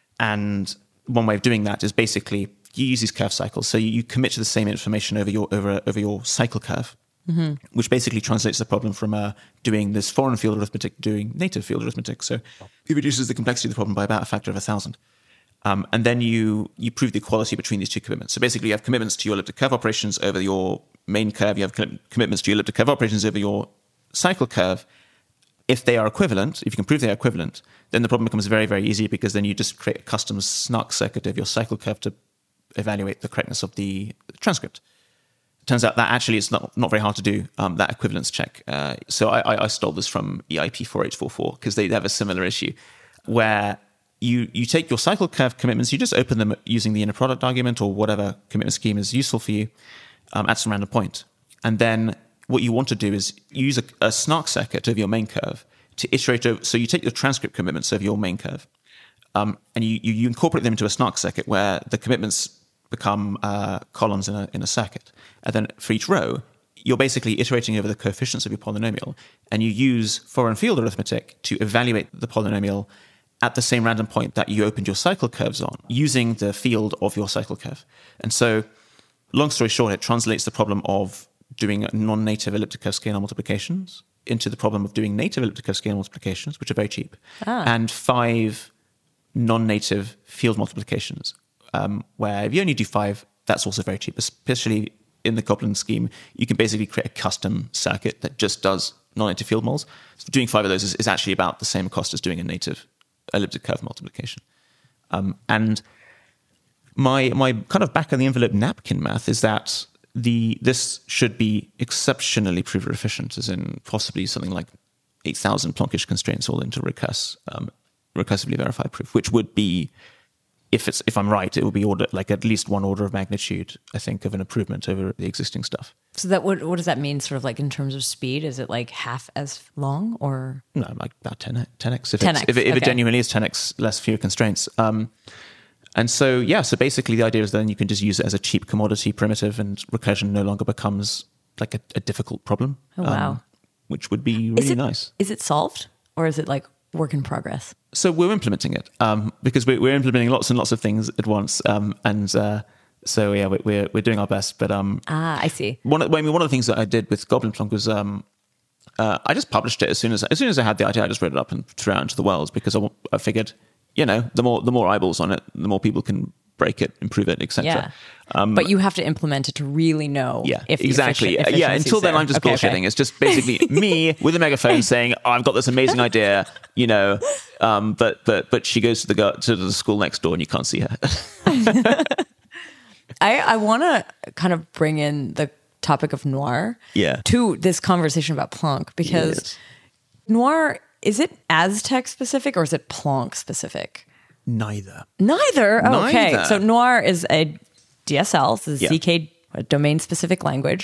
And one way of doing that is basically you use these curve cycles. So you, you commit to the same information over your over over your cycle curve, mm-hmm. which basically translates the problem from uh, doing this foreign field arithmetic to doing native field arithmetic. So it reduces the complexity of the problem by about a factor of a thousand. Um, and then you you prove the equality between these two commitments. So basically, you have commitments to your elliptic curve operations over your main curve. You have com- commitments to your elliptic curve operations over your cycle curve. If they are equivalent, if you can prove they are equivalent, then the problem becomes very, very easy, because then you just create a custom snark circuit of your cycle curve to evaluate the correctness of the transcript. It turns out that actually it's not, not very hard to do, um, that equivalence check. Uh, so I, I stole this from E I P four eight four four because they have a similar issue where You you take your cycle curve commitments, you just open them using the inner product argument or whatever commitment scheme is useful for you um, at some random point. And then what you want to do is use a, a snark circuit of your main curve to iterate over. So you take your transcript commitments of your main curve um, and you, you, you incorporate them into a snark circuit where the commitments become uh, columns in a, in a circuit. And then for each row, you're basically iterating over the coefficients of your polynomial, and you use foreign field arithmetic to evaluate the polynomial at the same random point that you opened your cycle curves on, using the field of your cycle curve. And so, long story short, it translates the problem of doing non-native elliptic curve scalar multiplications into the problem of doing native elliptic curve scalar multiplications, which are very cheap, Ah. and five non-native field multiplications, um, where if you only do five, that's also very cheap. Especially in the Goblin scheme, you can basically create a custom circuit that just does non-native field mols. So doing five of those is, is actually about the same cost as doing a native elliptic curve multiplication. Um, and my my kind of back of the envelope napkin math is that the this should be exceptionally prover efficient, as in possibly something like eight thousand Plonkish constraints all into recurse, um, recursively verified proof, which would be, if it's if I'm right, it would be order like at least one order of magnitude, I think, of an improvement over the existing stuff. So that what what does that mean? Sort of like in terms of speed, is it like half as long or No, like about ten x. ten x if, ten it's, x, if, it, if it okay. genuinely is ten x less fewer constraints. Um, and so, yeah, so basically the idea is then you can just use it as a cheap commodity primitive, and recursion no longer becomes like a, a difficult problem. Oh, wow. um, which would be is really it, nice. Is it solved, or is it like work in progress? So we're implementing it um, because we're, we're implementing lots and lots of things at once. Um, and uh, so, yeah, we- we're, we're doing our best. But um, Ah, I see. one of, I mean, one of the things that I did with Goblin Plonk was um, uh, I just published it as soon as as soon as I had the idea. I just wrote it up and threw it out into the world because I, wa- I figured, you know, the more the more eyeballs on it, the more people can break it, improve it, et cetera. Yeah. Um, but you have to implement it to really know. Yeah, if the exactly. effici- Yeah, until then, there. I'm just okay, bullshitting. Okay. It's just basically me with a megaphone saying, oh, "I've got this amazing idea," you know. Um, but but but she goes to the go- to the school next door, and you can't see her. I I want to kind of bring in the topic of noir. Yeah. To this conversation about Plonk, because Yes. noir, is it Aztec specific or is it Plonk specific? Neither. Neither. Oh, okay. Neither. So noir is a D S L, so it's a Yeah. Z K domain specific language.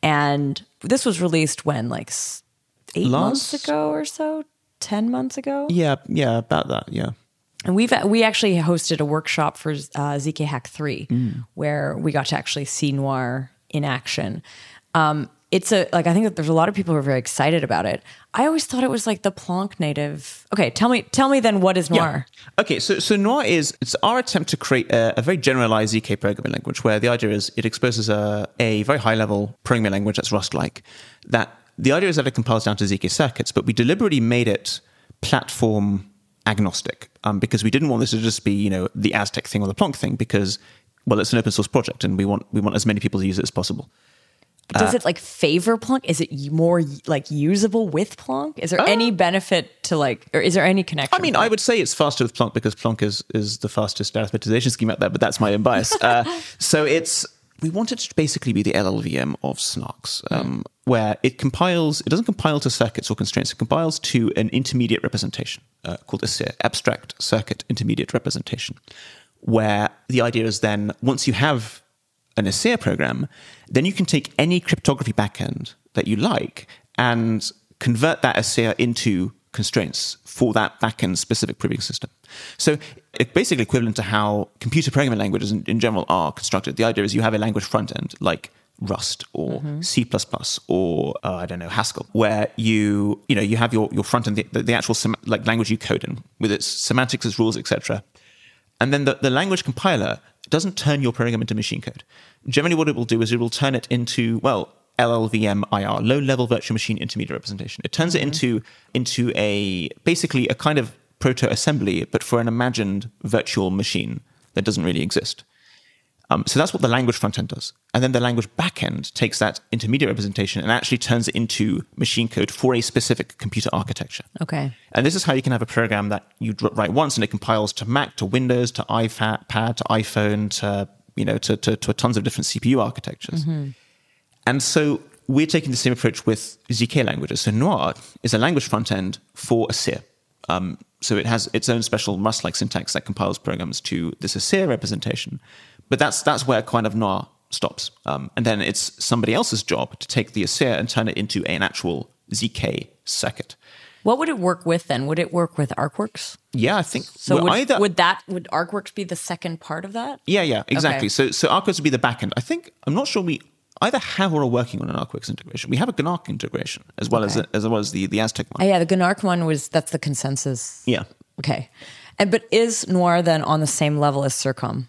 And this was released when, like s- eight Last- months ago or so? Ten months ago? Yeah, yeah, about that. Yeah. And we've we actually hosted a workshop for uh, Z K Hack three, Mm. where we got to actually see noir in action. Um, it's a like I think that there's a lot of people who are very excited about it. I always thought it was like the Plonk native. Okay, tell me tell me then what is noir? Yeah. Okay, so so Noir is it's our attempt to create a, a very generalized Z K programming language, where the idea is it exposes a, a very high level programming language that's Rust-like. That the idea is that it compiles down to Z K circuits, but we deliberately made it platform agnostic um, because we didn't want this to just be you know the Aztec thing or the Plonk thing, because well it's an open source project and we want we want as many people to use it as possible. Does it like favor Plonk? Is it more like usable with Plonk? Is there any benefit to like, or is there any connection? I mean, I would say it's faster with Plonk because Plonk is, is the fastest arithmetization scheme out there, but that's my own bias. Uh, so it's, we want it to basically be the L L V M of Snarks, um, where it compiles, it doesn't compile to circuits or constraints, it compiles to an intermediate representation uh, called A S I R, Abstract Circuit Intermediate Representation, where the idea is then, once you have an A S I R program, then you can take any cryptography backend that you like and convert that A S I R into constraints for that backend specific proving system. So it's basically equivalent to how computer programming languages in, in general are constructed. The idea is you have a language front end like Rust or mm-hmm. C plus plus or uh, I don't know, Haskell, where you you know you have your, your front end, the, the actual sem- like language you code in with its semantics, its rules, et cetera. And then the, the language compiler doesn't turn your program into machine code. Generally what it will do is it will turn it into, well, L L V M I R, low-level virtual machine intermediate representation. It turns mm-hmm. it into into a basically a kind of proto-assembly, but for an imagined virtual machine that doesn't really exist. Um, so that's what the language front end does. And then the language backend takes that intermediate representation and actually turns it into machine code for a specific computer architecture. Okay. And this is how you can have a program that you write once and it compiles to Mac, to Windows, to iPad, to iPhone, to you know, to, to, to tons of different C P U architectures. Mm-hmm. And so we're taking the same approach with Z K languages. So Noir is a language front end for A S I R. Um, so it has its own special Rust-like syntax that compiles programs to this A S I R representation. But that's that's where kind of Noir stops. Um, and then it's somebody else's job to take the A S I R and turn it into an actual Z K circuit. What would it work with then? Would it work with ArcWorks? Yeah, I think so. well, Would, either, would that would ArcWorks be the second part of that? Yeah, yeah, exactly. Okay. So so ArcWorks would be the backend. I think I'm not sure we either have or are working on an ArcWorks integration. We have a Gnark integration as well Okay. as as well as the the Aztec one. Oh, yeah, the Gnark one was that's the consensus. Yeah. Okay. And but is Noir then on the same level as Circom?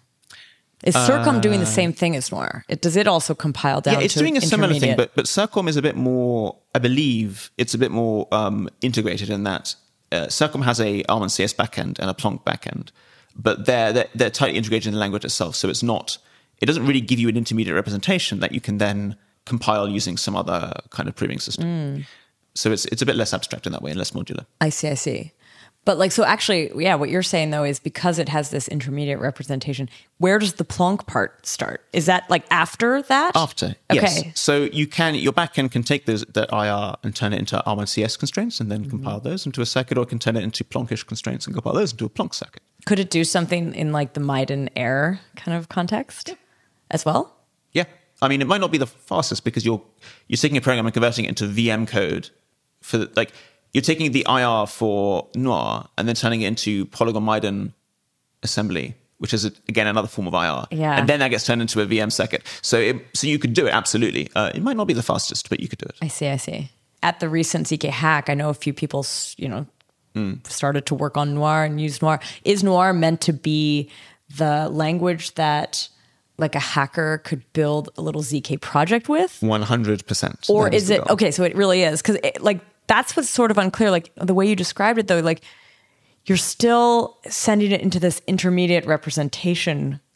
Is Circom uh, doing the same thing as Noir? It, does it also compile down? Yeah, it's to doing a similar thing, intermediate? but but Circom is a bit more. I believe it's a bit more um, integrated in that uh, Circom has a ARM and C S backend and a Plonk backend, but they're, they're they're tightly integrated in the language itself. So it's not. It doesn't really give you an intermediate representation that you can then compile using some other kind of proving system. Mm. So it's it's a bit less abstract in that way and less modular. I see, I see. But like, so actually, yeah, what you're saying though is because it has this intermediate representation, where does the Plonk part start? Is that like after that? After, okay. Yes. So you can, your backend can take those, that I R and turn it into ARM and C S constraints and then mm-hmm. compile those into a circuit, or it can turn it into Plonkish constraints and compile those into a Plonk circuit. Could it do something in like the Maiden Air kind of context yeah. as well? Yeah. I mean, it might not be the fastest because you're, you're taking a program and converting it into V M code for the, like, you're taking the I R for Noir and then turning it into Polygon Maiden assembly, which is, a, again, another form of I R. Yeah. And then that gets turned into a V M circuit. So it, so you could do it, absolutely. Uh, it might not be the fastest, but you could do it. I see, I see. At the recent Z K Hack, I know a few people, you know, mm. started to work on Noir and use Noir. Is Noir meant to be the language that like a hacker could build a little Z K project with? one hundred percent. Or is it, goal. Okay, so it really is. Because like, that's what's sort of unclear. Like the way you described it though, like you're still sending it into this intermediate representation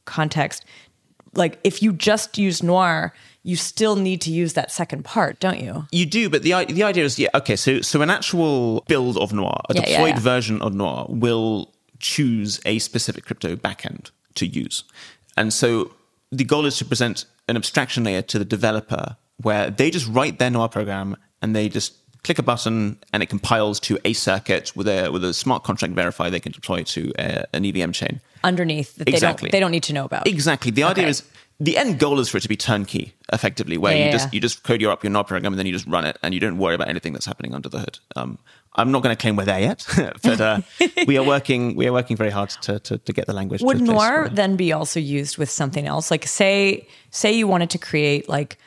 context, like if you just use Noir, you still need to use that second part, don't you? You do, but the the idea is, yeah, okay, so so an actual build of Noir, a Yeah, deployed yeah, yeah. version of Noir will choose a specific crypto backend to use. And so the goal is to present an abstraction layer to the developer where they just write their Noir program and they just click a button and it compiles to a circuit with a with a smart contract verifier they can deploy to a, an E V M chain. Underneath that Exactly. they don't they don't need to know about. Exactly. The idea Okay. is the end goal is for it to be turnkey, effectively, where Yeah, you yeah, just yeah. you just code your up your Noir program and then you just run it and you don't worry about anything that's happening under the hood. Um, I'm not going to claim we're there yet, but uh, we are working we are working very hard to to, to get the language. Would to a place Noir where- then be also used with something else? Like say say you wanted to create like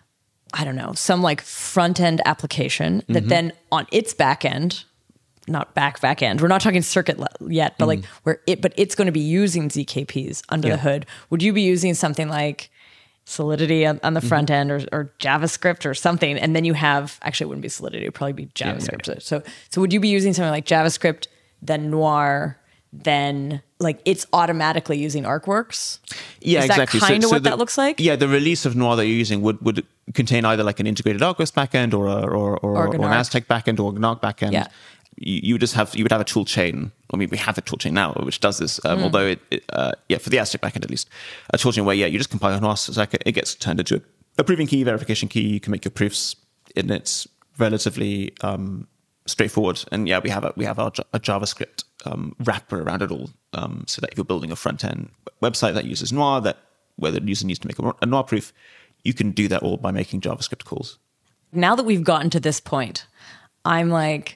I don't know, some like front end application that then on its back end, not back back end. We're not talking circuit le- yet, but like where it but it's going to be using Z K Ps under Yeah. the hood. Would you be using something like Solidity on, on the front end or, or JavaScript or something? And then you have actually it wouldn't be Solidity, it would probably be yeah, JavaScript. yeah. So so would you be using something like JavaScript, then Noir, then like it's automatically using ArcWorks? Yeah, Is exactly. that kind of So- so what the- that looks like? Yeah, the release of Noir that you're using would, would contain either like an integrated ArcWorks backend or a, or, or, or, Or or an Gnarg. Aztec backend or a Gnarg backend. Yeah. You, you would just have you would have a tool chain. I mean, we have a tool chain now which does this. Um, Hmm. Although it, it uh, yeah, for the Aztec backend at least, a tool chain where yeah, you just compile Noir, so it gets turned into a, a proving key, verification key. You can make your proofs, and it's relatively um, straightforward. And yeah, we have a we have our, a JavaScript um, wrapper around it all, um, so that if you're building a front end website that uses Noir, that where the user needs to make a, a Noir proof, you can do that all by making JavaScript calls. Now that we've gotten to this point, I'm like,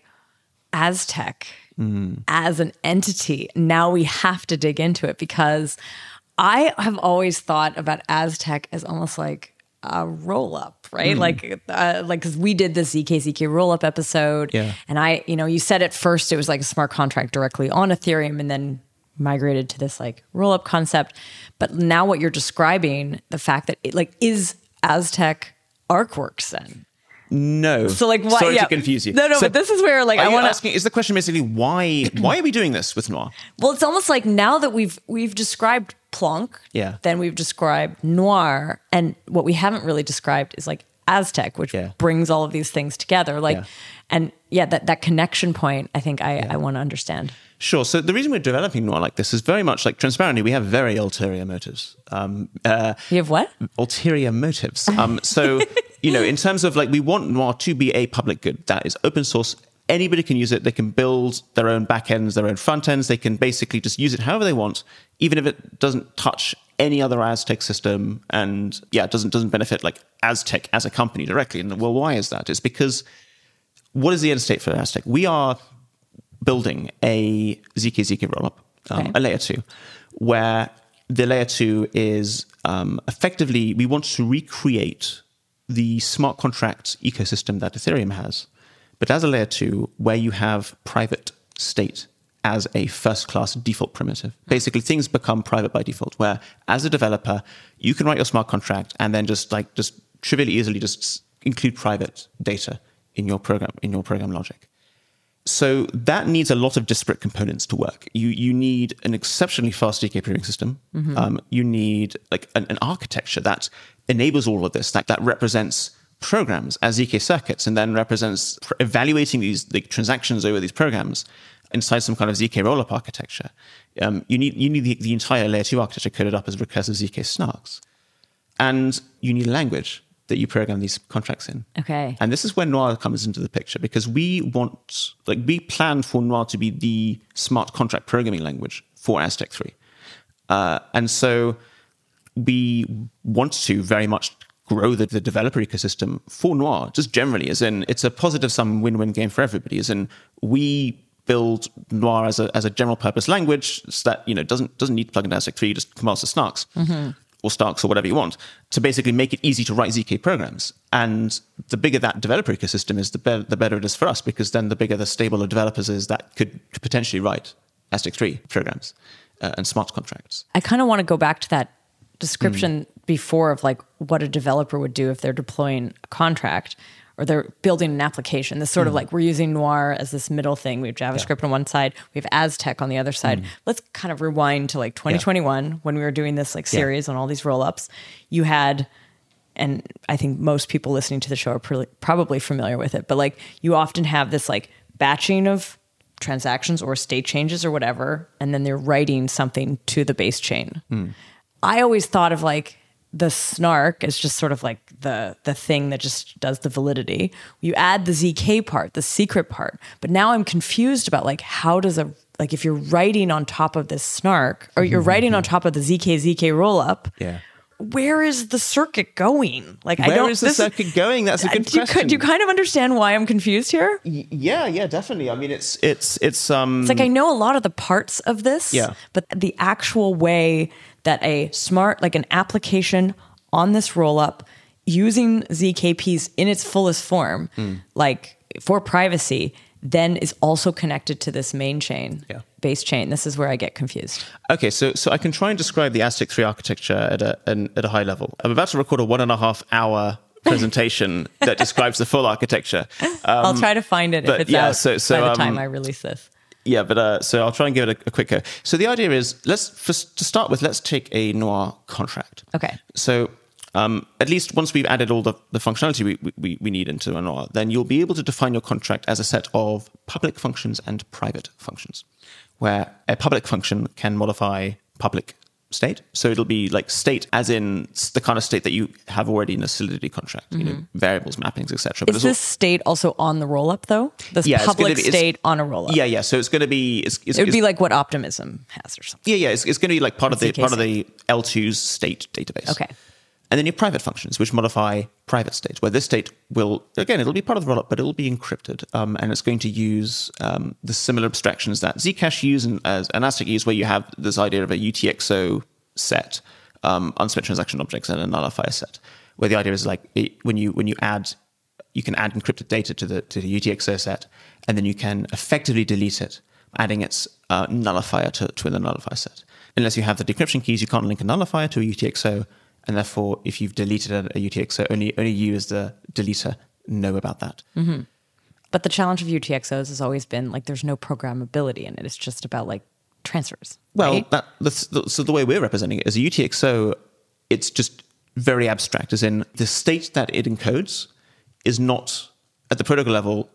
Aztec as an entity, now we have to dig into it because I have always thought about Aztec as almost like a roll up, right? Like, uh, like because we did the Z K Z K roll up episode, Yeah. and I, you know, you said at first it was like a smart contract directly on Ethereum, and then migrated to this like roll up concept. But now what you're describing, the fact that it like is Aztec ArcWorks then. No. So like why? Sorry yeah. to confuse you. No, no, So but this is where like are I you want to. asking? Is the question basically why? Why are we doing this with Noir? Well, it's almost like now that we've we've described Plonk, Yeah. then we've described Noir, and what we haven't really described is like Aztec, which Yeah. brings all of these things together. Like, Yeah. and yeah, that that connection point, I think I I want to understand. Sure. So the reason we're developing Noir like this is very much like transparently. We have very ulterior motives. Um, uh, You have what? ulterior motives. Um, so, you know, in terms of like, we want Noir to be a public good that is open source. Anybody can use it. They can build their own backends, their own front ends. They can basically just use it however they want, even if it doesn't touch any other Aztec system. And yeah, it doesn't doesn't benefit like Aztec as a company directly. And well, why is that? It's because what is the end state for Aztec? We are building a Z K Z K rollup, um, Okay. a layer two, where the layer two is um, effectively, we want to recreate the smart contract ecosystem that Ethereum has, but as a layer two, where you have private state as a first-class default primitive. Basically, things become private by default, where as a developer, you can write your smart contract and then just like just trivially easily just s- include private data in your program, in your program logic. So that needs a lot of disparate components to work. You you need an exceptionally fast Z K proving system. Um, you need like an, an architecture that enables all of this, that, that represents programs as Z K circuits and then represents pr- evaluating these the transactions over these programs inside some kind of Z K rollup architecture. Um, you need you need the, the entire layer two architecture coded up as recursive Z K snarks. And you need a language that you program these contracts in. Okay. And this is where Noir comes into the picture because we want, like, we plan for Noir to be the smart contract programming language for Aztec three. Uh, and so we want to very much grow the, the developer ecosystem for Noir, just generally, as in it's a positive sum win-win game for everybody, as in we build Noir as a as a general purpose language that, you know, doesn't doesn't need to plug into Aztec three, just compiles to snarks. Mm-hmm. Or Starks or whatever you want, to basically make it easy to write Z K programs. And the bigger that developer ecosystem is, the better, the better it is for us, because then the bigger the stable of developers is that could potentially write Aztec three programs uh, and smart contracts. I kind of want to go back to that description before of like what a developer would do if they're deploying a contract, or they're building an application. This sort mm. of like, we're using Noir as this middle thing. We have JavaScript yeah. on one side, we have Aztec on the other side. Mm. Let's kind of rewind to like twenty twenty-one yeah. when we were doing this like series yeah. on all these roll-ups. You had, and I think most people listening to the show are pretty, probably familiar with it, but like you often have this like batching of transactions or state changes or whatever, and then they're writing something to the base chain. Mm. I always thought of like the snark as just sort of like the the thing that just does the validity. You add the Z K part, the secret part, but now I'm confused about like how does a like if you're writing on top of this snark or you're mm-hmm. writing on top of the Z K Z K rollup, yeah. where is the circuit going? Like, where I don't. Where is the this, circuit going? That's a good do you, question. Do you kind of understand why I'm confused here? Y- yeah, yeah, definitely. I mean, it's it's it's um. It's like I know a lot of the parts of this, yeah. but the actual way that a smart, like an application on this rollup using Z K Ps in its fullest form, mm. like for privacy, then is also connected to this main chain, yeah. base chain. This is where I get confused. Okay, so so I can try and describe the Aztec three architecture at a an, at a high level. I'm about to record a one and a half hour presentation that describes the full architecture. Um, I'll try to find it if it's yeah, out so, so, by the um, time I release this. Yeah, but uh, so I'll try and give it a, a quick go. So the idea is, let's for, to start with, let's take a Noir contract. Okay. So um, at least once we've added all the, the functionality we, we, we need into a Noir, then you'll be able to define your contract as a set of public functions and private functions, where a public function can modify public state. So it'll be like state as in the kind of state that you have already in a Solidity contract, mm-hmm. you know, variables, mappings, et cetera. Is this all, state also on the rollup though? This yeah, public be, state on a rollup? Yeah, yeah. So it's going to be... It's, it's, it would it's, be like what Optimism has or something. Yeah, yeah. It's, it's going to be like part of the Z K part of the L two's state database. Okay. And then your private functions, which modify private states, where this state will, again, it'll be part of the rollup, but it'll be encrypted. Um, and it's going to use um, the similar abstractions that Zcash use and, as, and Aztec use, where you have this idea of a U T X O set, um, unspent transaction objects, and a nullifier set, where the idea is like it, when you when you add, you can add encrypted data to the to the U T X O set, and then you can effectively delete it, adding its uh, nullifier to, to the nullifier set. Unless you have the decryption keys, you can't link a nullifier to a U T X O, and therefore, if you've deleted a, a U T X O, only only you as the deleter know about that. Mm-hmm. But the challenge of U T X Os has always been like there's no programmability in it. It's just about like transfers. Well, right? that, that's the, so the way we're representing it as a U T X O, it's just very abstract, as in the state that it encodes is not, at the protocol level,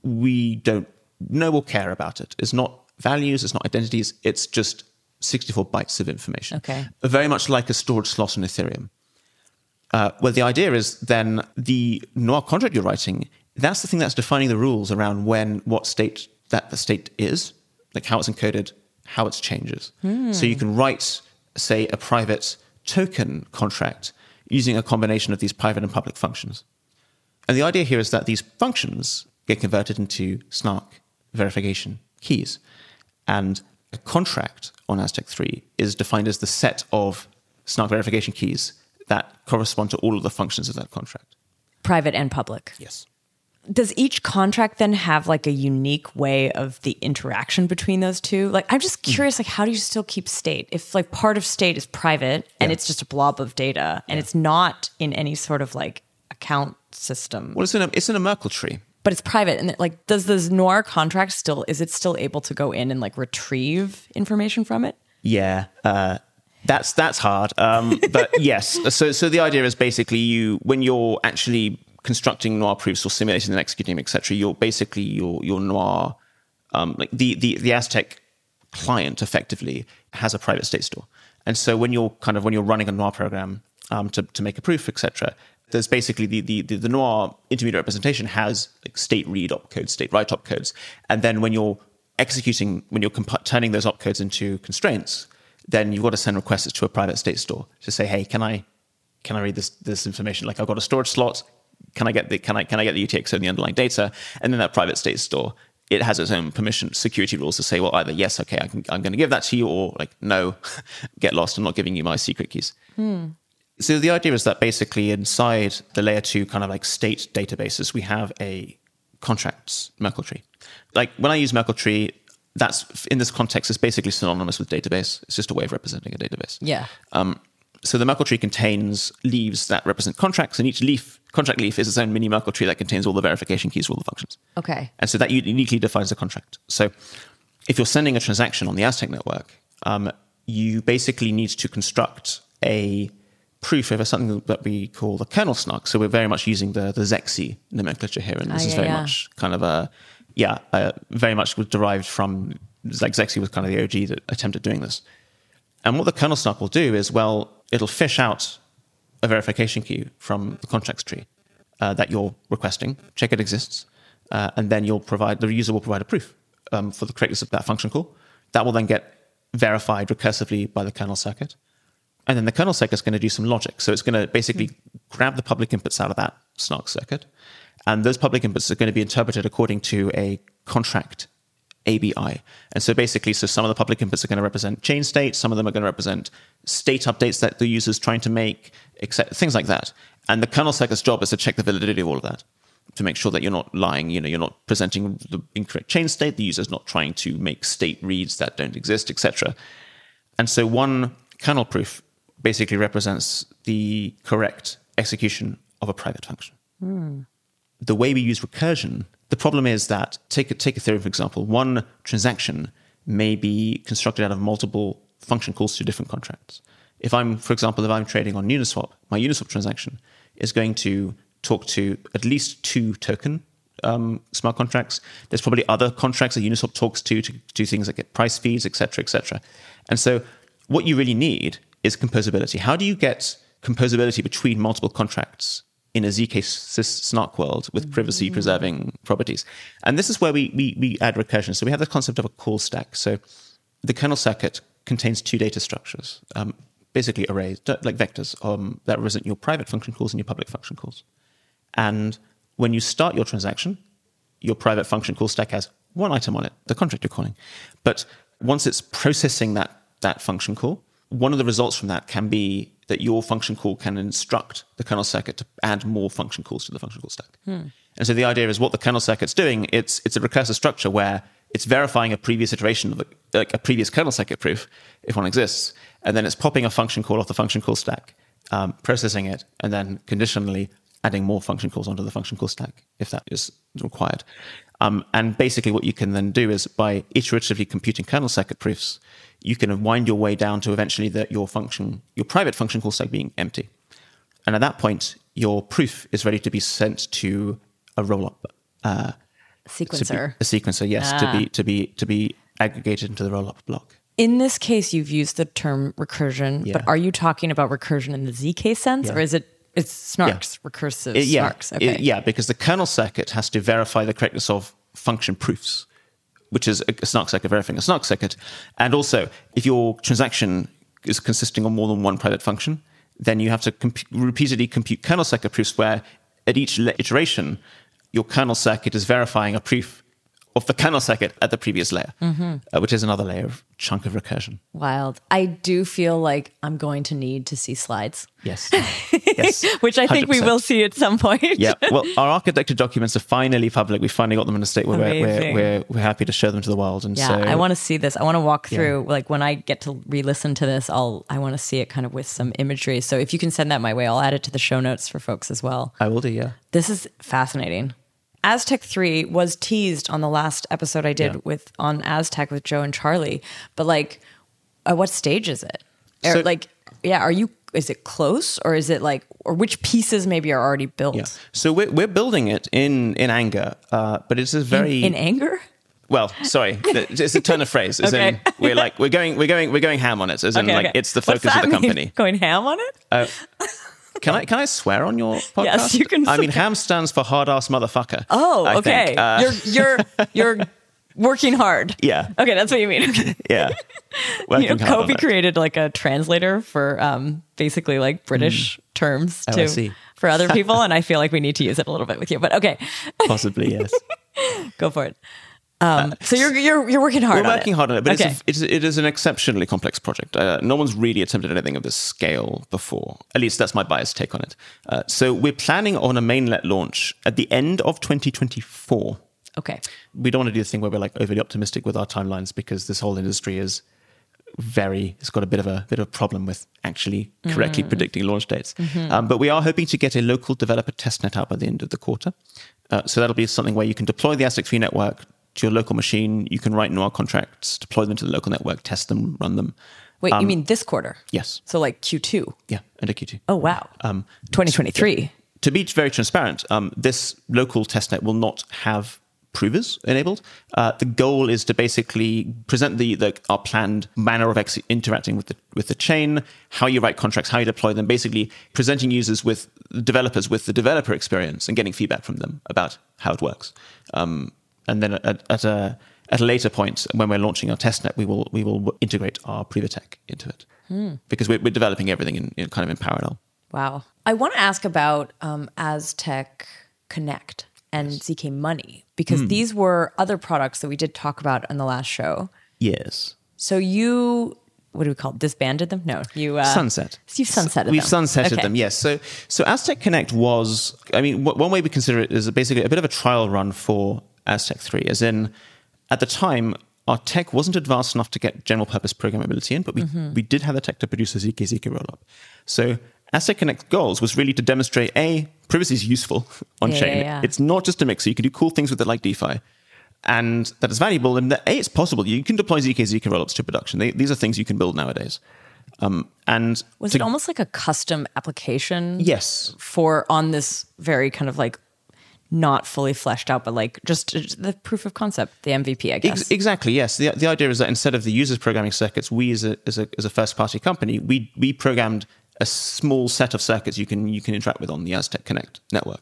we don't know or care about it. It's not values, it's not identities, it's just sixty-four bytes of information. Okay. Very much like a storage slot on Ethereum. Uh, well, the idea is then the Noir contract you're writing, that's the thing that's defining the rules around when, what state that the state is, like how it's encoded, how it changes. Hmm. So you can write, say, a private token contract using a combination of these private and public functions. And the idea here is that these functions get converted into Snark verification keys. And a contract on Aztec three is defined as the set of Snark verification keys that correspond to all of the functions of that contract. Private and public. Yes. Does each contract then have like a unique way of the interaction between those two? Like, I'm just curious, mm. like, how do you still keep state? If like part of state is private and yeah. it's just a blob of data and yeah. it's not in any sort of like account system. Well, it's in a, it's in a Merkle tree. But it's private. And like, does this Noir contract still, is it still able to go in and like retrieve information from it? Yeah. Uh, that's, that's hard. Um, but yes. So, so the idea is basically you, when you're actually constructing Noir proofs or simulating and executing them, et cetera, you're basically your, your Noir, um, like the, the, the Aztec client effectively has a private state store. And so when you're kind of, when you're running a Noir program, um, to, to make a proof, et cetera, there's basically the, the, the, the Noir intermediate representation has like state read opcodes, state write opcodes. And then when you're executing, when you're comp- turning those opcodes into constraints, then you've got to send requests to a private state store to say, hey, can I, can I read this, this information? Like I've got a storage slot. Can I get the, can I, can I get the U T X O and the underlying data? And then that private state store, it has its own permission security rules to say, well, either yes, okay, I can, I'm going to give that to you, or like, no, get lost. I'm not giving you my secret keys. Hmm. So the idea is that basically inside the layer two kind of like state databases, we have a contracts Merkle tree. Like when I use Merkle tree, that's in this context is basically synonymous with database. It's just a way of representing a database. Yeah. Um, So the Merkle tree contains leaves that represent contracts, and each leaf, contract leaf, is its own mini Merkle tree that contains all the verification keys for all the functions. Okay. And so that uniquely defines the contract. So if you're sending a transaction on the Aztec network, um, you basically need to construct a proof over something that we call the kernel snark. So we're very much using the, the Zexi nomenclature here, and this ah, is yeah, very yeah. much kind of a, yeah, uh, very much was derived from, like Zexi was kind of the O G that attempted doing this. And what the kernel snark will do is, well, it'll fish out a verification key from the contracts tree uh, that you're requesting, check it exists, uh, and then you'll provide, the user will provide a proof um, for the correctness of that function call. That will then get verified recursively by the kernel circuit. And then the kernel circuit is going to do some logic. So it's going to basically mm-hmm. grab the public inputs out of that snark circuit. And those public inputs are going to be interpreted according to a contract A B I. And so basically, so some of the public inputs are going to represent chain state, some of them are going to represent state updates that the user's trying to make, et cetera, things like that. And the kernel circuit's job is to check the validity of all of that, to make sure that you're not lying, you know, you're not presenting the incorrect chain state, the user's not trying to make state reads that don't exist, et cetera. And so one kernel proof basically represents the correct execution of a private function. Mm. The way we use recursion, the problem is that, take, take Ethereum, for example, one transaction may be constructed out of multiple function calls to different contracts. If I'm, for example, if I'm trading on Uniswap, my Uniswap transaction is going to talk to at least two token um, smart contracts. There's probably other contracts that Uniswap talks to to do things like get price feeds, et cetera, et cetera. And so what you really need is composability. How do you get composability between multiple contracts in a Z K snark world with privacy-preserving properties? And this is where we, we we add recursion. So we have the concept of a call stack. So the kernel circuit contains two data structures, um, basically arrays, like vectors, um, that represent your private function calls and your public function calls. And when you start your transaction, your private function call stack has one item on it, the contract you're calling. But once it's processing that, that function call, one of the results from that can be that your function call can instruct the kernel circuit to add more function calls to the function call stack. Hmm. And so the idea is what the kernel circuit's doing, it's it's a recursive structure where it's verifying a previous iteration of a, like a previous kernel circuit proof, if one exists, and then it's popping a function call off the function call stack, um, processing it, and then conditionally adding more function calls onto the function call stack if that is required. Um, and basically what you can then do is by iteratively computing kernel circuit proofs, you can wind your way down to eventually that your function, your private function call stack being empty. And at that point, your proof is ready to be sent to a rollup. Uh, sequencer. Be, a sequencer, yes, ah. to be to be to be aggregated into the rollup block. In this case, you've used the term recursion, yeah. but are you talking about recursion in the Z K sense, yeah. or is it it's snarks, yeah. recursive it, yeah. snarks? Okay. It, yeah, because the kernel circuit has to verify the correctness of function proofs, which is a snark circuit verifying a snark circuit. And also, if your transaction is consisting of more than one private function, then you have to comp- repeatedly compute kernel circuit proofs where at each iteration, your kernel circuit is verifying a proof of the kernel circuit at the previous layer, mm-hmm. uh, which is another layer of chunk of recursion. Wild. I do feel like I'm going to need to see slides. Yes. yes. Which I think one hundred percent. We will see at some point. Yeah. Well, our architecture documents are finally public. We finally got them in a state where we're, we're, we're, we're happy to show them to the world. And yeah, so, I want to see this. I want to walk through, yeah. like when I get to re-listen to this, I'll, I want to see it kind of with some imagery. So if you can send that my way, I'll add it to the show notes for folks as well. I will do, yeah. This is fascinating. Aztec three was teased on the last episode I did yeah. with on Aztec with Joe and Charlie, but like, at what stage is it? So, or like, yeah, are you? Is it close, or is it like, or which pieces maybe are already built? Yeah. So we're we're building it in in anger, uh, but it's a very in, in anger. Well, sorry, it's a turn of phrase. As okay. in, we're like we're going we're going we're going ham on it. As in, okay, like okay. it's the focus of the mean? company. Going ham on it. Uh, Can I can I swear on your podcast? Yes, you can. I mean, ham stands for hard ass motherfucker. Oh, I okay. Uh, you're you're you're working hard. Yeah. Okay, that's what you mean. yeah. You know, Kobe created like a translator for um, basically like British mm. terms oh, to for other people, and I feel like we need to use it a little bit with you. But okay. Possibly, yes. Go for it. Um, uh, so you're you're you're working hard. We're on working it. hard on it, but okay. it's, a, it's it is an exceptionally complex project. Uh, no one's really attempted anything of this scale before. At least that's my biased take on it. Uh, so we're planning on a mainnet launch at the end of twenty twenty-four. Okay. We don't want to do the thing where we're like overly optimistic with our timelines because this whole industry is very, it's got a bit of a bit of a problem with actually correctly Mm. predicting launch dates. Um, but we are hoping to get a local developer testnet out by the end of the quarter. Uh, so that'll be something where you can deploy the Aztec three network to your local machine. You can write Noir contracts, deploy them to the local network, test them, run them. Wait, you mean this quarter? Yes. So like Q two? Yeah, and a Q two. Oh, wow. Um, twenty twenty-three. To be very transparent, um, this local testnet will not have provers enabled. Uh, the goal is to basically present the, the our planned manner of ex- interacting with the with the chain, how you write contracts, how you deploy them, basically presenting users with developers with the developer experience and getting feedback from them about how it works. Um, and then at, at a at a later point, when we're launching our testnet, we will we will integrate our Privatech into it hmm. because we're, we're developing everything in, in kind of in parallel. Wow. I want to ask about um, Aztec Connect and Z K Money, because mm. these were other products that we did talk about on the last show. Yes. So you, what do we call it? Disbanded them? No, you uh, sunset. You've sunsetted We've them. sunsetted okay. them. Yes. So so Aztec Connect was, I mean, w- one way we consider it is basically a bit of a trial run for Aztec three, as in at the time our tech wasn't advanced enough to get general purpose programmability in, but we mm-hmm. we did have the tech to produce a Z K Z K rollup. So Aztec Connect goals was really to demonstrate, A, privacy is useful on yeah, chain. Yeah, yeah. It's not just a mixer. You can do cool things with it like DeFi. And that is valuable. And that, A, it's possible. You can deploy Z K Z K rollups to production. They, these are things you can build nowadays. Um, and Was to, it almost like a custom application? Yes. For on this very kind of like not fully fleshed out, but like just, just the proof of concept, the M V P, I guess. Ex- exactly, yes. The, the idea is that instead of the users programming circuits, we as a, as a, as a first-party company, we we programmed a small set of circuits you can you can interact with on the Aztec Connect network.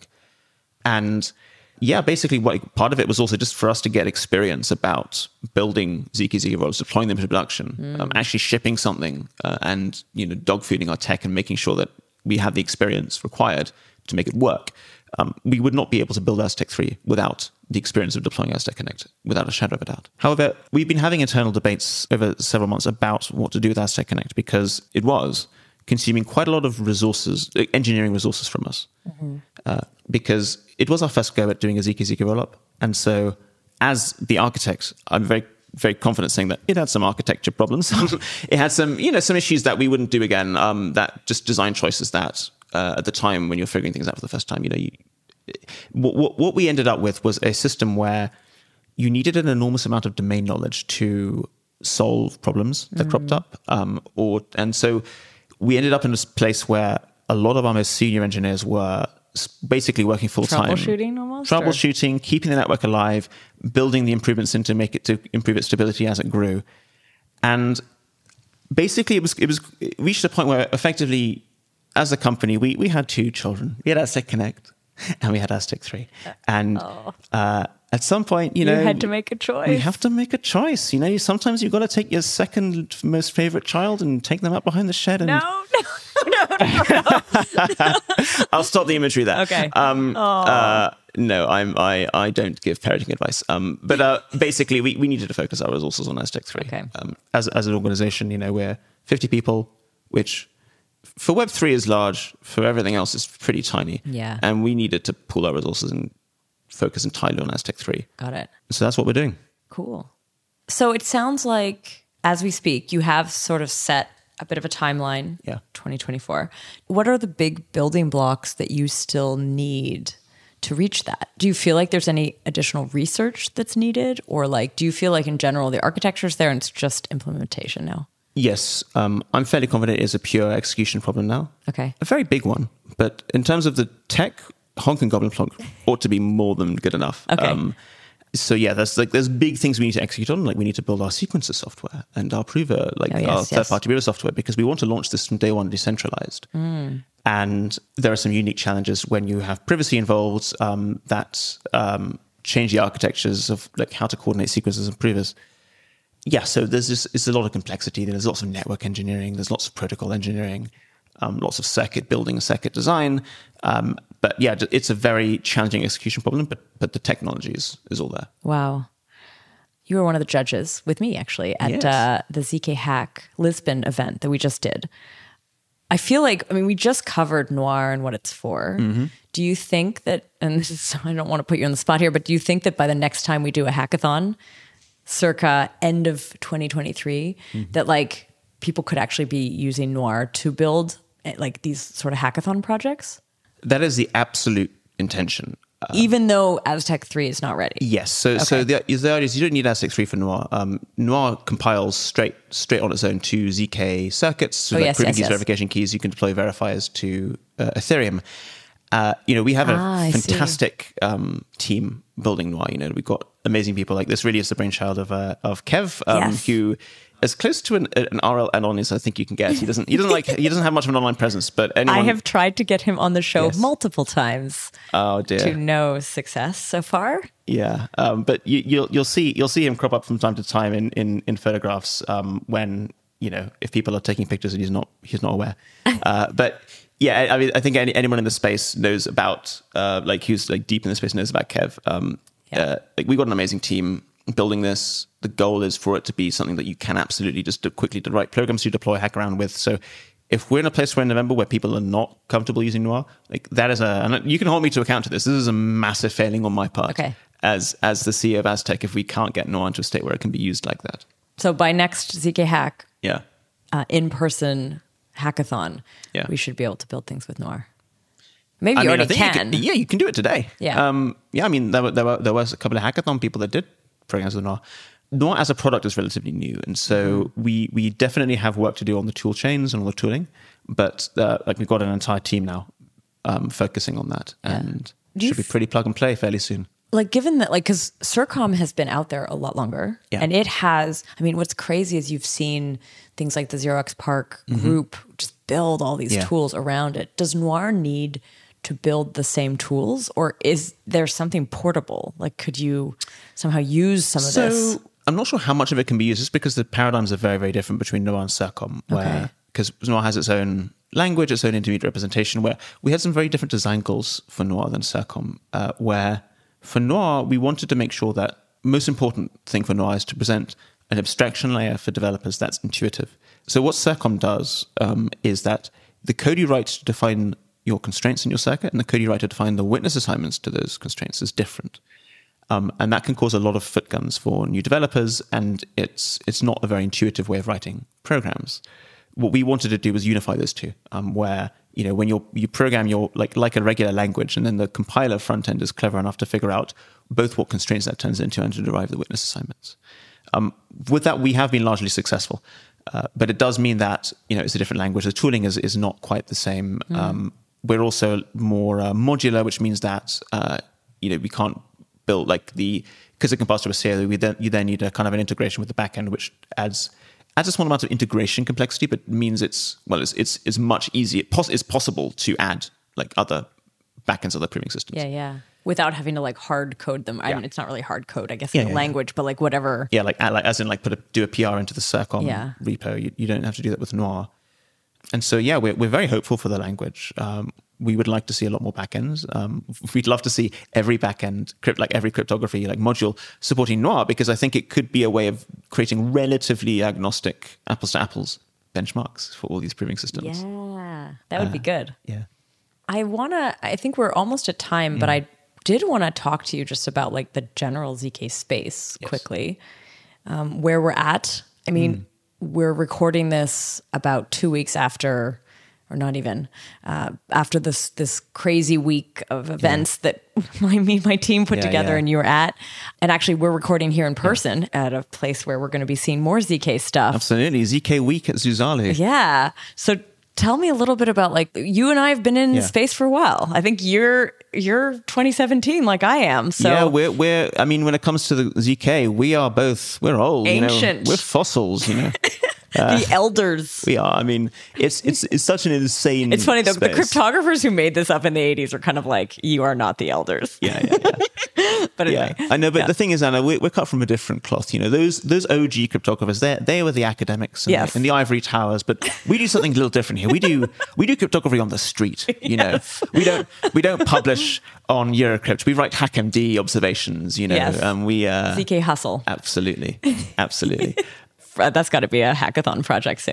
And yeah, basically what part of it was also just for us to get experience about building Z K Z K rollups, deploying them to production, mm. um, actually shipping something uh, and you know dog fooding our tech and making sure that we have the experience required to make it work. Um, we would not be able to build Aztec three without the experience of deploying Aztec Connect, without a shadow of a doubt. However, we've been having internal debates over several months about what to do with Aztec Connect because it was consuming quite a lot of resources, engineering resources from us, mm-hmm. uh, because it was our first go at doing a Z K Z K rollup. And so as the architect, I'm very, very confident saying that it had some architecture problems. It had some, you know, some issues that we wouldn't do again, um, that just design choices that uh, at the time when you're figuring things out for the first time, you know, you, what, what we ended up with was a system where you needed an enormous amount of domain knowledge to solve problems that mm. cropped up. Um, or, and so we ended up in this place where a lot of our most senior engineers were basically working full time. Troubleshooting almost? Troubleshooting, or? keeping the network alive, building the improvements in to make it to improve its stability as it grew. And basically it was it was it reached a point where effectively as a company we we had two children. We had Aztec Connect and we had Aztec three. And oh. uh at some point, you know, you had to make a choice. We have to make a choice. You know, sometimes you've got to take your second most favorite child and take them out behind the shed. And no, no, no, no, no. I'll stop the imagery there. Okay. Um, uh, no, I'm I I don't give parenting advice. Um, but uh, basically, we, we needed to focus our resources on Aztec three. Okay. Um, as as an organization, you know, we're fifty people, which for Web three is large. For everything else, is pretty tiny. Yeah. And we needed to pool our resources and focus entirely on Aztec three. Got it. So that's what we're doing. Cool. So it sounds like, as we speak, you have sort of set a bit of a timeline, yeah. twenty twenty-four. What are the big building blocks that you still need to reach that? Do you feel like there's any additional research that's needed? Or like, do you feel like in general, the architecture's there and it's just implementation now? Yes. Um, I'm fairly confident it is a pure execution problem now. Okay. A very big one. But in terms of the tech, Honk and Goblin Plonk ought to be more than good enough. Okay. Um, so yeah, there's like there's big things we need to execute on. Like we need to build our sequencer software and our prover, like oh, yes, our yes. third-party prover software, because we want to launch this from day one decentralized. Mm. And there are some unique challenges when you have privacy involved um, that um, change the architectures of like how to coordinate sequencers and provers. Yeah, so there's just it's a lot of complexity. There's lots of network engineering. There's lots of protocol engineering. Um, lots of circuit building, circuit design. Um, but yeah, it's a very challenging execution problem, but but the technology is, is all there. Wow. You were one of the judges with me, actually, at yes. uh, the Z K Hack Lisbon event that we just did. I feel like, I mean, we just covered Noir and what it's for. Mm-hmm. Do you think that, and this is, I don't want to put you on the spot here, but do you think that by the next time we do a hackathon, circa end of twenty twenty-three, mm-hmm. that like people could actually be using Noir to build like these sort of hackathon projects? That is the absolute intention. Um, Even though Aztec three is not ready. Yes. So, okay. so the, the idea is you don't need Aztec three for Noir. Um, Noir compiles straight straight on its own to Z K circuits, so oh, like yes, proving yes, keys, yes. verification keys. You can deploy verifiers to uh, Ethereum. Uh, you know, we have a ah, fantastic um, team building Noir. You know, we've got amazing people. Like this really is the brainchild of uh, of Kev, um, yes. who as close to an, an R L add-on as I think you can get. He doesn't. He doesn't like. He doesn't have much of an online presence. But anyone, I have tried to get him on the show yes. multiple times. Oh dear. To no success so far. Yeah, um, but you, you'll you'll see you'll see him crop up from time to time in in, in photographs um, when you know if people are taking pictures and he's not he's not aware. Uh, but yeah, I mean, I think any, anyone in the space knows about uh, like who's like deep in the space knows about Kev. Um, yeah. uh, like we've got an amazing team building this. The goal is for it to be something that you can absolutely just do quickly to write programs to deploy, hack around with. So if we're in a place where in November where people are not comfortable using Noir, like that is a, and you can hold me to account to this. This is a massive failing on my part okay. as as the C E O of Aztec if we can't get Noir into a state where it can be used like that. So by next Z K Hack, yeah, uh, in-person hackathon, yeah. we should be able to build things with Noir. Maybe I you mean, already I think can. You can. Yeah, you can do it today. Yeah, um, yeah. I mean, there were, there were there was a couple of hackathon people that did programs with Noir. Noir as a product is relatively new, and so mm-hmm. we we definitely have work to do on the tool chains and all the tooling. But uh, like we've got an entire team now um, focusing on that, yeah. and should be pretty plug and play fairly soon. Like given that, like because CIRCOM has been out there a lot longer, yeah. and it has. I mean, what's crazy is you've seen things like the Zero X Park mm-hmm. group just build all these yeah. tools around it. Does Noir need to build the same tools, or is there something portable? Like, could you somehow use some of so, this? I'm not sure how much of it can be used, just because the paradigms are very, very different between Noir and CIRCOM, where because okay. Noir has its own language, its own intermediate representation, where we had some very different design goals for Noir than CIRCOM, uh, where for Noir, we wanted to make sure that most important thing for Noir is to present an abstraction layer for developers that's intuitive. So what CIRCOM does um, is that the code you write to define your constraints in your circuit and the code you write to define the witness assignments to those constraints is different. Um, and that can cause a lot of footguns for new developers, and it's it's not a very intuitive way of writing programs. What we wanted to do was unify those two, um, where you know when you you program your like like a regular language, and then the compiler front end is clever enough to figure out both what constraints that turns into and to derive the witness assignments. Um, with that, we have been largely successful, uh, but it does mean that you know it's a different language. The tooling is is not quite the same. Mm. Um, we're also more uh, modular, which means that uh, you know we can't build like the because it compiles to a C L U. We then you then need a kind of an integration with the backend, which adds adds a small amount of integration complexity, but means it's well, it's it's, it's much easier. It's possible to add like other backends, other proving systems. Yeah, yeah. Without having to like hard code them. I yeah. mean, it's not really hard code, I guess, yeah, in the yeah, language, yeah. but like whatever. Yeah, like, like as in like put a, do a P R into the CIRCOM yeah. repo. You, you don't have to do that with Noir. And so, yeah, we're we're very hopeful for the language. Um, we would like to see a lot more backends. Um, we'd love to see every backend, crypt, like every cryptography like module supporting Noir, because I think it could be a way of creating relatively agnostic apples to apples benchmarks for all these proving systems. Yeah, that would uh, be good. Yeah. I want to, I think we're almost at time, mm. but I did want to talk to you just about like the general Z K space yes. quickly, um, where we're at. I mean, mm. we're recording this about two weeks after, or not even, uh, after this this crazy week of events yeah. that my, me and my team put yeah, together yeah. and you were at. And actually, we're recording here in person yeah. at a place where we're going to be seeing more Z K stuff. Absolutely. Z K Week at Zuzalu. Yeah. So tell me a little bit about, like, you and I have been in yeah. space for a while. I think you're you're twenty seventeen like I am. So yeah, we're we're. I mean, when it comes to the Z K, we are both we're old. Ancient. You know? We're fossils. You know. Uh, the elders. We are. I mean, it's it's it's such an insane. It's funny though. space. The cryptographers who made this up in the eighties are kind of like, you are not the elders. Yeah, yeah, yeah. But anyway, yeah, I know. But yeah. the thing is, Anna, we're, we're cut from a different cloth. You know, those those O G cryptographers, they they were the academics and, yes. the, and the ivory towers. But we do something a little different here. We do we do cryptography on the street. You yes. know, we don't we don't publish on Eurocrypt. We write HackMD observations. You know, yes. um, we uh, Z K hustle. Absolutely, absolutely. That's got to be a hackathon project soon.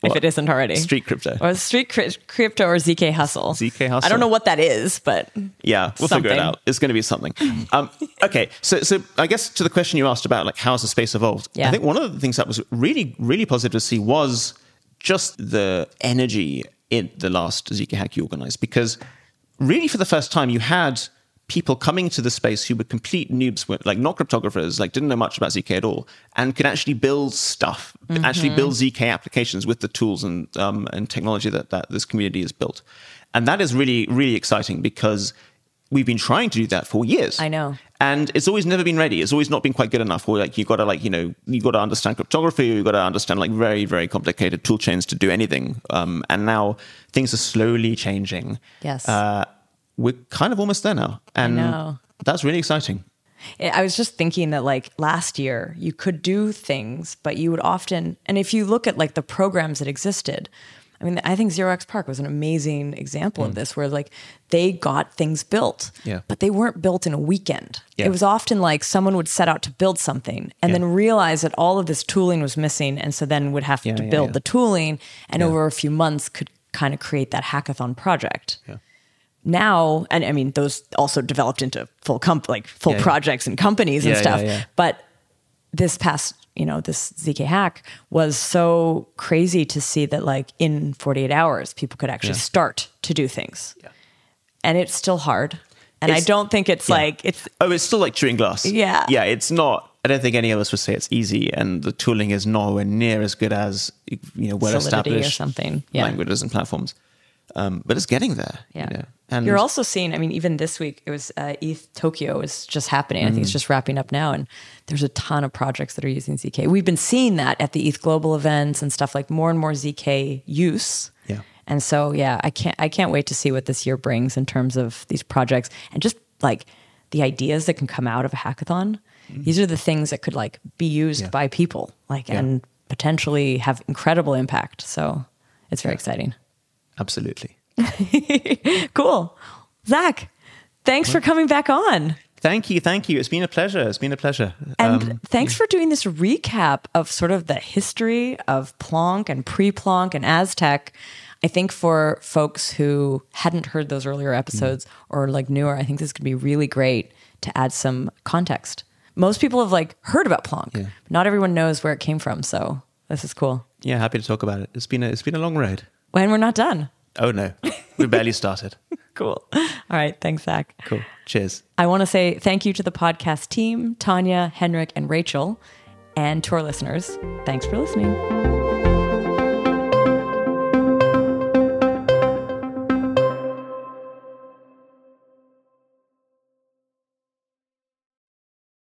if What? it isn't already. Street crypto. Or street cri- crypto or Z K Hustle. Z K Hustle. I don't know what that is, but Yeah, we'll something. figure it out. It's going to be something. Um, okay, so so I guess to the question you asked about like how's the space evolved, Yeah. I think one of the things that was really really positive to see was just the energy in the last Z K Hack you organized, because really for the first time you had people coming to the space who were complete noobs, were, like not cryptographers, like didn't know much about Z K at all, and could actually build stuff, Mm-hmm. actually build Z K applications with the tools and um, and technology that, that this community has built. And that is really, really exciting because we've been trying to do that for years. I know. And it's always never been ready. It's always not been quite good enough. Or like you got to like, you know, you got to understand cryptography, or you got to understand like very, very complicated tool chains to do anything. Um, and now things are slowly changing. Yes. Uh, we're kind of almost there now. And know. that's really exciting. I was just thinking that like last year you could do things, but you would often, and if you look at like the programs that existed, I mean, I think Zero X Park was an amazing example of this, where like they got things built, Yeah. but they weren't built in a weekend. Yeah. It was often like someone would set out to build something and Yeah. then realize that all of this tooling was missing. And so then would have Yeah, to yeah, build yeah. the tooling, and Yeah. over a few months could kind of create that hackathon project. Yeah. Now, and I mean, those also developed into full comp, like full Yeah, yeah. projects and companies and Yeah, stuff. yeah, yeah. But this past, you know, this Z K hack was so crazy to see that like in forty-eight hours, people could actually Yeah. start to do things. Yeah. And it's still hard. And It's- I don't think it's yeah. like, it's, Oh, it's still like chewing glass. Yeah. Yeah, it's not. I don't think any of us would say it's easy, and the tooling is nowhere near as good as, you know, well Solidity or established something. Yeah. languages and platforms. Um, but it's getting there. yeah. You know? And You're also seeing, I mean, even this week, it was uh, E T H Tokyo is just happening. I think Mm. it's just wrapping up now. And there's a ton of projects that are using Z K. We've been seeing that at the E T H Global events and stuff, like more and more Z K use. Yeah. And so, yeah, I can't, I can't wait to see what this year brings in terms of these projects and just like the ideas that can come out of a hackathon. These are the things that could like be used Mm. Yeah. by people, like, Yeah. and potentially have incredible impact. So it's very exciting. absolutely. Cool. Zach, thanks for coming back on. Thank you, thank you. It's been a pleasure. It's been a pleasure. And Um, thanks for doing this recap of sort of the history of Plonk and pre-Plonk and Aztec. I think for folks who hadn't heard those earlier episodes or like newer, I think this could be really great to add some context. Most people have like heard about Plonk. Yeah. But not everyone knows where it came from. So this is cool. yeah, happy to talk about it. It's been a, it's been a long road. And we're not done. Oh no, we barely started. Cool. All right. Thanks, Zach. Cool. Cheers. I want to say thank you to the podcast team, Tanya, Henrik, and Rachel, and to our listeners. Thanks for listening.